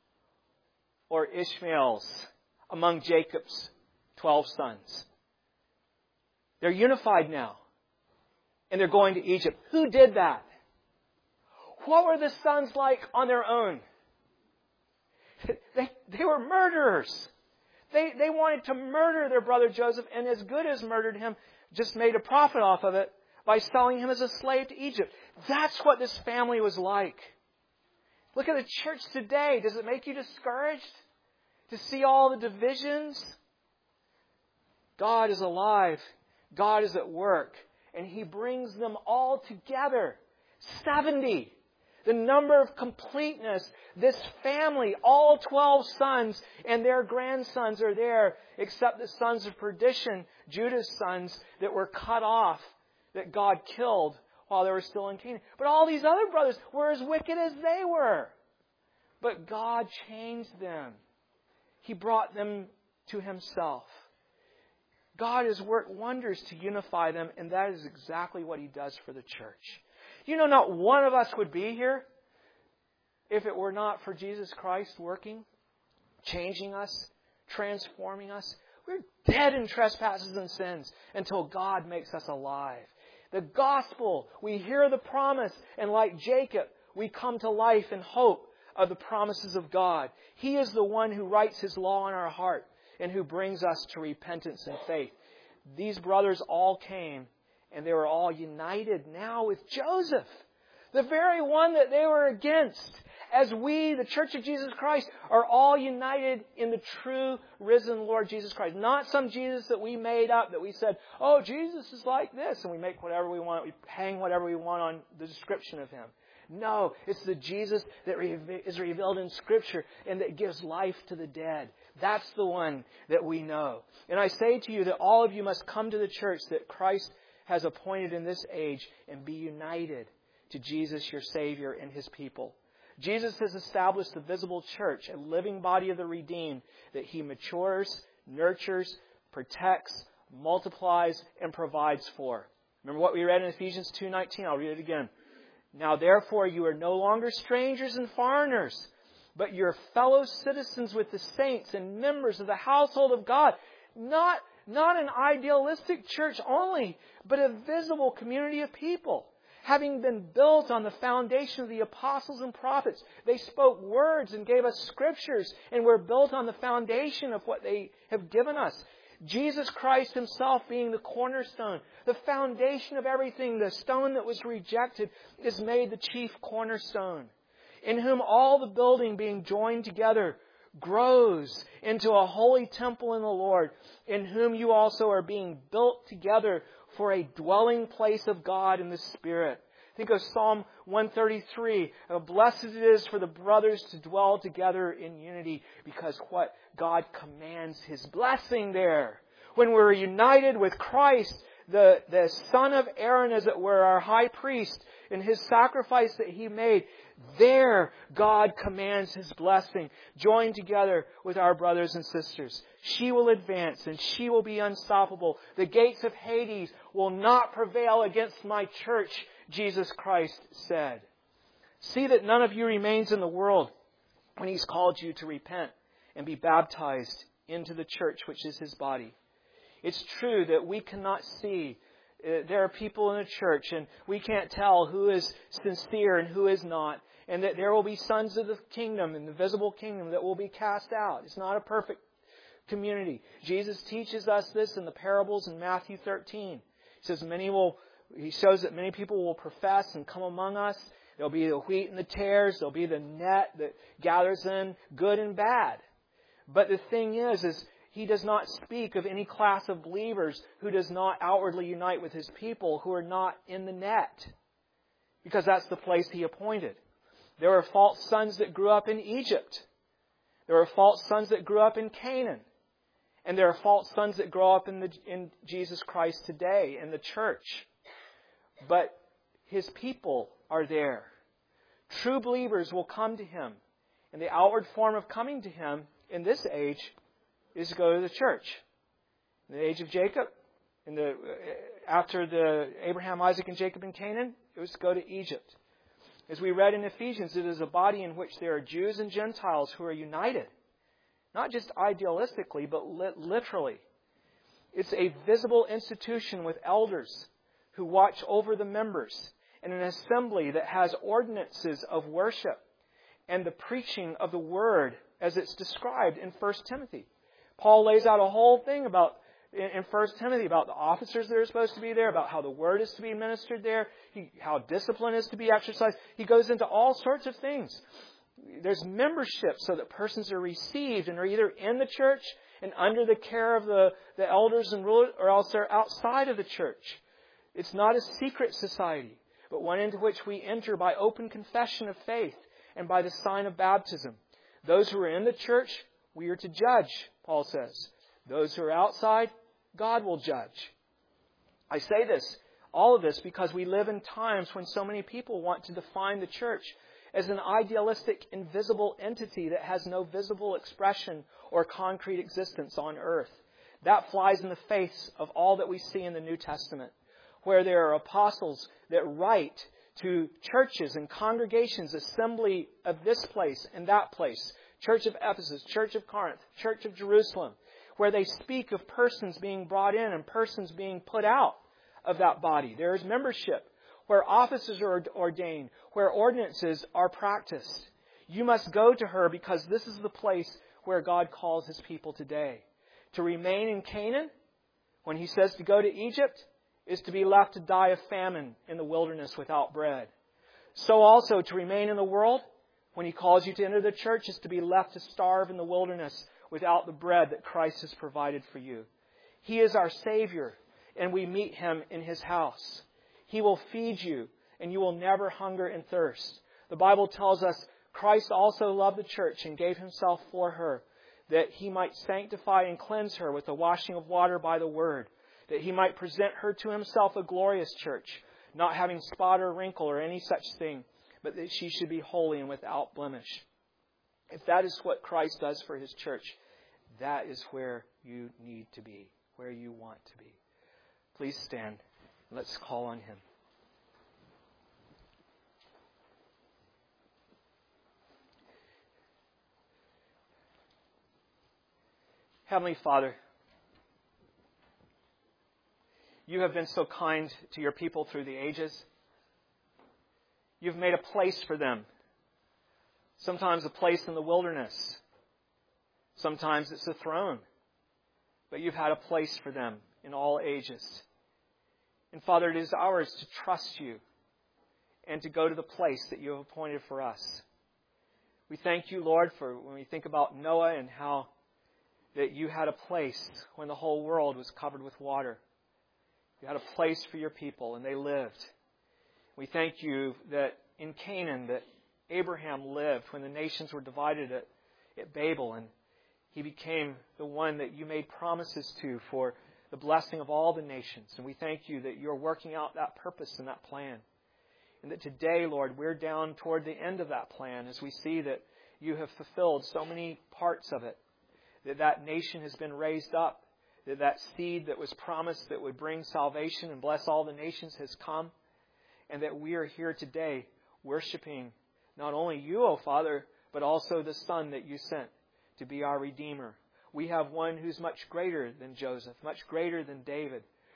or Ishmael's among Jacob's twelve sons. They're unified now. And they're going to Egypt. Who did that? What were the sons like on their own? They, they were murderers. They, they wanted to murder their brother Joseph, and as good as murdered him, just made a profit off of it by selling him as a slave to Egypt. That's what this family was like. Look at the church today. Does it make you discouraged to see all the divisions? God is alive. God is at work. And He brings them all together. seventy. The number of completeness. This family, all twelve sons and their grandsons are there, except the sons of perdition, Judah's sons, that were cut off, that God killed while they were still in Canaan. But all these other brothers were as wicked as they were. But God changed them. He brought them to Himself. God has worked wonders to unify them, and that is exactly what He does for the church. You know, not one of us would be here if it were not for Jesus Christ working, changing us, transforming us. We're dead in trespasses and sins until God makes us alive. The gospel, we hear the promise, and like Jacob, we come to life and hope of the promises of God. He is the one who writes His law in our heart and who brings us to repentance and faith. These brothers all came, and they were all united now with Joseph, the very one that they were against. As we, the Church of Jesus Christ, are all united in the true risen Lord Jesus Christ. Not some Jesus that we made up, that we said, oh, Jesus is like this, and we make whatever we want, we hang whatever we want on the description of Him. No, it's the Jesus that is revealed in Scripture and that gives life to the dead. That's the one that we know. And I say to you that all of you must come to the church that Christ has appointed in this age and be united to Jesus, your Savior, and His people. Jesus has established the visible church, a living body of the redeemed, that He matures, nurtures, protects, multiplies, and provides for. Remember what we read in Ephesians two nineteen? I'll read it again. Now therefore you are no longer strangers and foreigners, but you're fellow citizens with the saints and members of the household of God. Not, not an idealistic church only, but a visible community of people. Having been built on the foundation of the apostles and prophets, they spoke words and gave us scriptures, and we're built on the foundation of what they have given us. Jesus Christ Himself being the cornerstone, the foundation of everything, the stone that was rejected, is made the chief cornerstone, in whom all the building being joined together grows into a holy temple in the Lord, in whom you also are being built together for a dwelling place of God in the Spirit. Think of Psalm one thirty-three. How blessed it is for the brothers to dwell together in unity, because what God commands His blessing there. When we're united with Christ, the, the son of Aaron, as it were, our high priest, in His sacrifice that He made, there God commands His blessing, joined together with our brothers and sisters. She will advance and she will be unstoppable. The gates of Hades will not prevail against my church, Jesus Christ said. See that none of you remains in the world when He's called you to repent and be baptized into the church, which is His body. It's true that we cannot see there are people in the church, and we can't tell who is sincere and who is not. And that there will be sons of the kingdom, in the visible kingdom, that will be cast out. It's not a perfect community. Jesus teaches us this in the parables in Matthew thirteen. He says many will, he shows that many people will profess and come among us. There'll be the wheat and the tares. There'll be the net that gathers in good and bad. But the thing is, is he does not speak of any class of believers who does not outwardly unite with his people, who are not in the net. Because that's the place he appointed. There were false sons that grew up in Egypt. There were false sons that grew up in Canaan. And there are false sons that grow up in, the, in Jesus Christ today, in the church. But his people are there. True believers will come to him. And the outward form of coming to him in this age is to go to the church. In the age of Jacob, in the after the Abraham, Isaac, and Jacob in Canaan, it was to go to Egypt. As we read in Ephesians, it is a body in which there are Jews and Gentiles who are united. Not just idealistically, but literally. It's a visible institution with elders who watch over the members, and an assembly that has ordinances of worship and the preaching of the Word as it's described in First Timothy. Paul lays out a whole thing about in First Timothy about the officers that are supposed to be there, about how the Word is to be ministered there, he, how discipline is to be exercised. He goes into all sorts of things. There's membership so that persons are received and are either in the church and under the care of the, the elders and rulers, or else they're outside of the church. It's not a secret society, but one into which we enter by open confession of faith and by the sign of baptism. Those who are in the church, we are to judge, Paul says. Those who are outside, God will judge. I say this, all of this, because we live in times when so many people want to define the church as an idealistic, invisible entity that has no visible expression or concrete existence on earth. That flies in the face of all that we see in the New Testament, where there are apostles that write to churches and congregations, assembly of this place and that place, Church of Ephesus, Church of Corinth, Church of Jerusalem, where they speak of persons being brought in and persons being put out of that body. There is membership, where offices are ordained, where ordinances are practiced. You must go to her because this is the place where God calls his people today. To remain in Canaan, when he says to go to Egypt, is to be left to die of famine in the wilderness without bread. So also to remain in the world, when he calls you to enter the church, is to be left to starve in the wilderness without the bread that Christ has provided for you. He is our Savior, and we meet him in his house. He will feed you, and you will never hunger and thirst. The Bible tells us Christ also loved the church and gave himself for her, that he might sanctify and cleanse her with the washing of water by the word, that he might present her to himself a glorious church, not having spot or wrinkle or any such thing, but that she should be holy and without blemish. If that is what Christ does for his church, that is where you need to be, where you want to be. Please stand. Let's call on him. Heavenly Father, you have been so kind to your people through the ages. You've made a place for them. Sometimes a place in the wilderness. Sometimes it's a throne. But you've had a place for them in all ages. And Father, it is ours to trust you and to go to the place that you have appointed for us. We thank you, Lord, for when we think about Noah and how that you had a place when the whole world was covered with water. You had a place for your people, and they lived. We thank you that in Canaan that Abraham lived when the nations were divided at, at Babel, and he became the one that you made promises to for the blessing of all the nations. And we thank you that you're working out that purpose and that plan. And that today, Lord, we're down toward the end of that plan as we see that you have fulfilled so many parts of it. That that nation has been raised up. That that seed that was promised that would bring salvation and bless all the nations has come. And that we are here today worshiping not only you, O Father, but also the Son that you sent to be our Redeemer. We have one who's much greater than Joseph, much greater than David,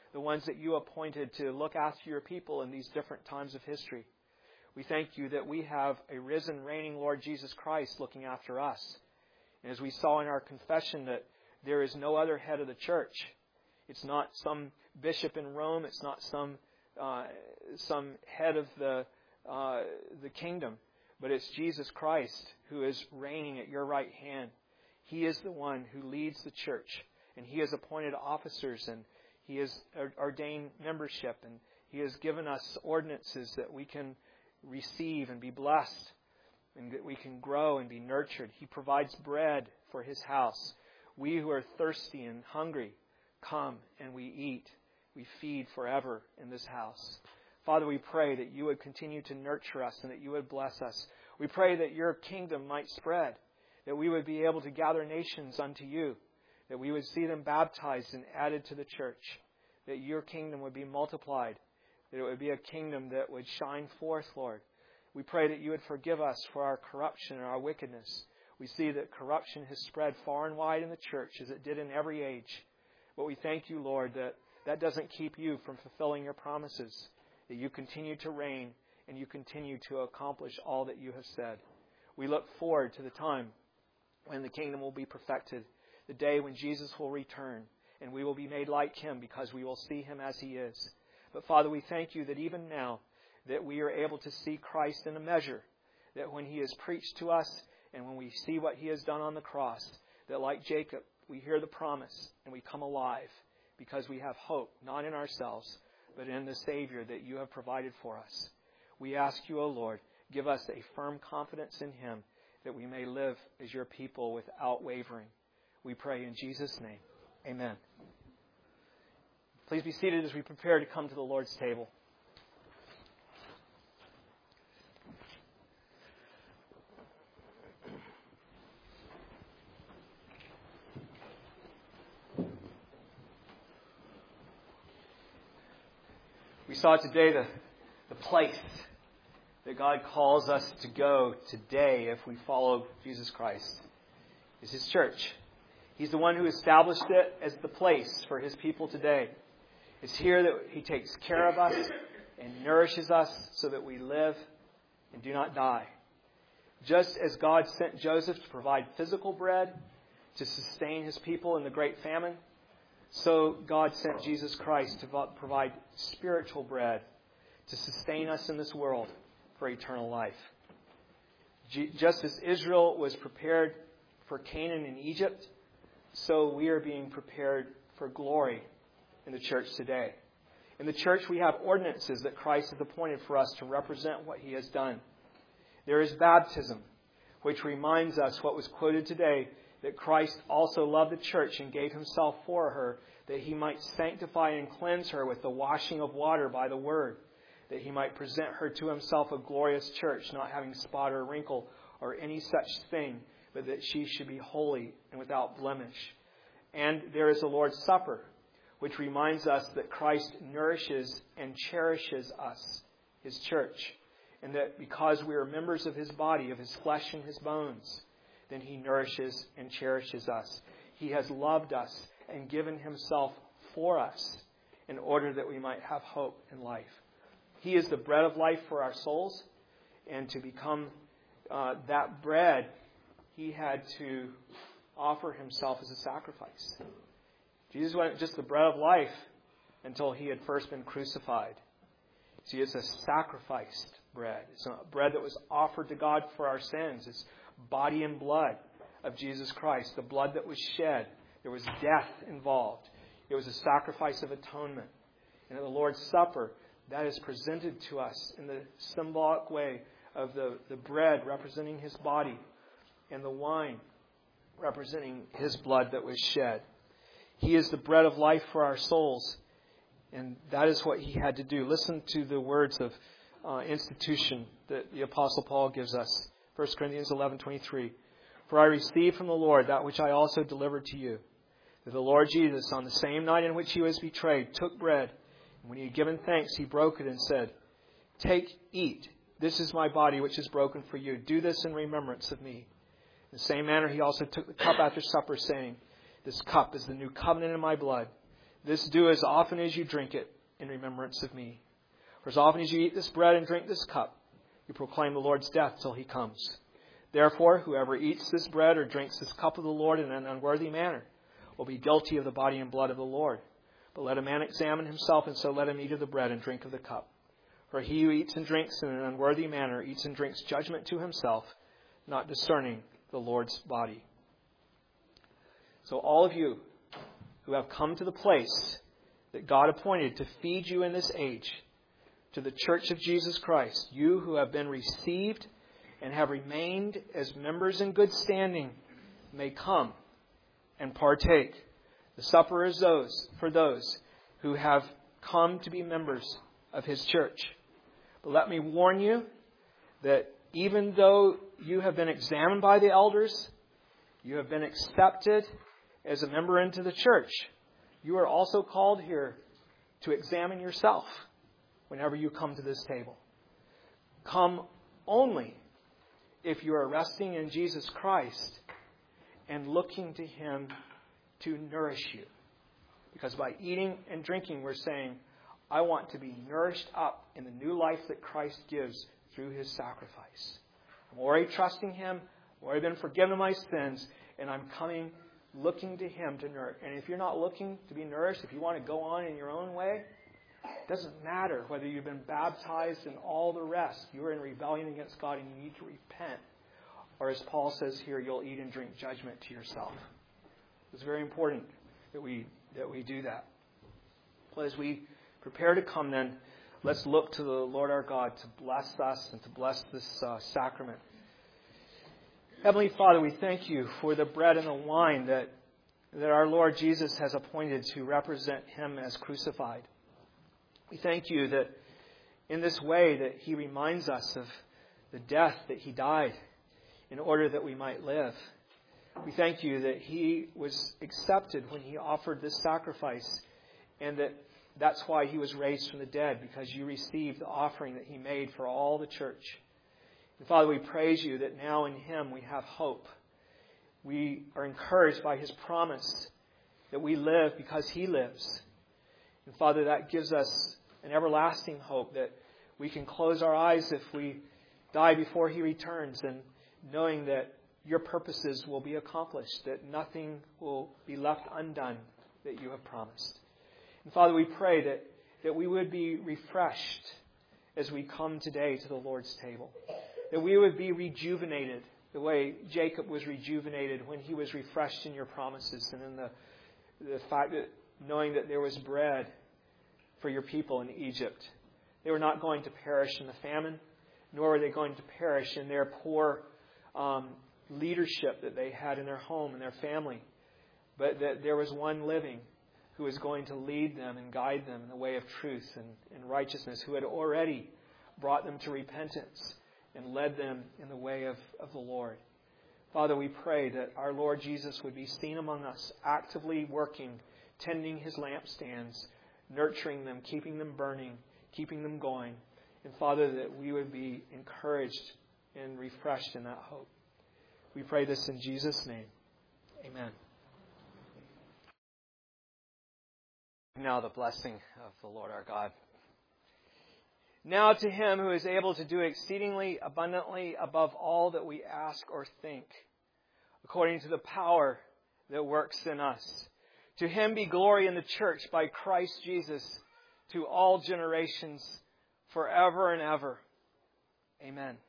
the ones that you appointed to look after your people in these different times of history. We thank you that we have a risen, reigning Lord Jesus Christ looking after us. And as we saw in our confession, that there is no other head of the church. It's not some bishop in Rome. It's not some uh, some head of the uh, the kingdom. But it's Jesus Christ who is reigning at your right hand. He is the one who leads the church. And He has appointed officers, and He has ordained membership, and He has given us ordinances that we can receive and be blessed, and that we can grow and be nurtured. He provides bread for His house. We who are thirsty and hungry come and we eat. We feed forever in this house. Father, we pray that you would continue to nurture us and that you would bless us. We pray that your kingdom might spread, that we would be able to gather nations unto you, that we would see them baptized and added to the church, that your kingdom would be multiplied, that it would be a kingdom that would shine forth, Lord. We pray that you would forgive us for our corruption and our wickedness. We see that corruption has spread far and wide in the church, as it did in every age. But we thank you, Lord, that that doesn't keep you from fulfilling your promises, that you continue to reign and you continue to accomplish all that you have said. We look forward to the time when the kingdom will be perfected, the day when Jesus will return, and we will be made like Him because we will see Him as He is. But Father, we thank you that even now that we are able to see Christ in a measure, that when He is preached to us and when we see what He has done on the cross, that like Jacob, we hear the promise and we come alive because we have hope, not in ourselves, but in the Savior that you have provided for us. We ask you, O Lord, give us a firm confidence in Him that we may live as your people without wavering. We pray in Jesus' name. Amen. Please be seated as we prepare to come to the Lord's table. We saw today the, the place that God calls us to go today if we follow Jesus Christ is His church. He's the one who established it as the place for His people today. It's here that He takes care of us and nourishes us so that we live and do not die. Just as God sent Joseph to provide physical bread to sustain His people in the great famine, so God sent Jesus Christ to provide spiritual bread to sustain us in this world for eternal life. Just as Israel was prepared for Canaan in Egypt, so we are being prepared for glory in the church today. In the church, we have ordinances that Christ has appointed for us to represent what He has done. There is baptism, which reminds us what was quoted today, that Christ also loved the church and gave Himself for her, that He might sanctify and cleanse her with the washing of water by the Word, that He might present her to Himself a glorious church, not having spot or wrinkle or any such thing, but that she should be holy and without blemish. And there is the Lord's Supper, which reminds us that Christ nourishes and cherishes us, His church, and that because we are members of His body, of His flesh and His bones, then He nourishes and cherishes us. He has loved us and given Himself for us in order that we might have hope and life. He is the bread of life for our souls, and to become uh, that bread, He had to offer Himself as a sacrifice. Jesus wasn't just the bread of life until He had first been crucified. See, it's a sacrificed bread. It's a bread that was offered to God for our sins. It's body and blood of Jesus Christ, the blood that was shed. There was death involved. It was a sacrifice of atonement. And at the Lord's Supper, that is presented to us in the symbolic way of the, the bread representing His body and the wine representing His blood that was shed. He is the bread of life for our souls, and that is what He had to do. Listen to the words of uh, institution that the Apostle Paul gives us. First Corinthians eleven twenty-three. For I received from the Lord that which I also delivered to you, that the Lord Jesus, on the same night in which He was betrayed, took bread, and when He had given thanks, He broke it and said, Take, eat. This is my body which is broken for you. Do this in remembrance of me. In the same manner, He also took the cup after supper, saying, This cup is the new covenant in my blood. This do as often as you drink it in remembrance of me. For as often as you eat this bread and drink this cup, you proclaim the Lord's death till he comes. Therefore, whoever eats this bread or drinks this cup of the Lord in an unworthy manner will be guilty of the body and blood of the Lord. But let a man examine himself, and so let him eat of the bread and drink of the cup. For he who eats and drinks in an unworthy manner eats and drinks judgment to himself, not discerning the Lord's body. So all of you who have come to the place that God appointed to feed you in this age, to the Church of Jesus Christ, you who have been received and have remained as members in good standing, may come and partake. The supper is those for those who have come to be members of his church. But let me warn you that even though you have been examined by the elders, you have been accepted as a member into the church, you are also called here to examine yourself whenever you come to this table. Come only if you are resting in Jesus Christ and looking to him to nourish you. Because by eating and drinking, we're saying, I want to be nourished up in the new life that Christ gives through his sacrifice. I'm already trusting him. I've already been forgiven of my sins. And I'm coming, looking to him to nourish. And if you're not looking to be nourished, if you want to go on in your own way, it doesn't matter whether you've been baptized and all the rest. You're in rebellion against God and you need to repent. Or as Paul says here, you'll eat and drink judgment to yourself. It's very important that we that we do that. Well, as we prepare to come then, let's look to the Lord our God to bless us and to bless this uh, sacrament. Heavenly Father, we thank you for the bread and the wine that, that our Lord Jesus has appointed to represent him as crucified. We thank you that in this way that he reminds us of the death that he died in order that we might live. We thank you that he was accepted when he offered this sacrifice, and that that's why he was raised from the dead, because you received the offering that he made for all the church. And Father, we praise you that now in him we have hope. We are encouraged by his promise that we live because he lives. And Father, that gives us an everlasting hope that we can close our eyes if we die before he returns, and knowing that your purposes will be accomplished, that nothing will be left undone that you have promised. And Father, we pray that, that we would be refreshed as we come today to the Lord's table. That we would be rejuvenated the way Jacob was rejuvenated when he was refreshed in your promises, and in the, the fact that knowing that there was bread for your people in Egypt. They were not going to perish in the famine, nor were they going to perish in their poor um, leadership that they had in their home and their family, but that there was one living who was going to lead them and guide them in the way of truth and, and righteousness, who had already brought them to repentance and led them in the way of, of the Lord. Father, we pray that our Lord Jesus would be seen among us, actively working, tending his lampstands, nurturing them, keeping them burning, keeping them going. And Father, that we would be encouraged and refreshed in that hope. We pray this in Jesus' name. Amen. Now the blessing of the Lord our God. Now to him who is able to do exceedingly abundantly above all that we ask or think, according to the power that works in us. To him be glory in the church by Christ Jesus to all generations forever and ever. Amen.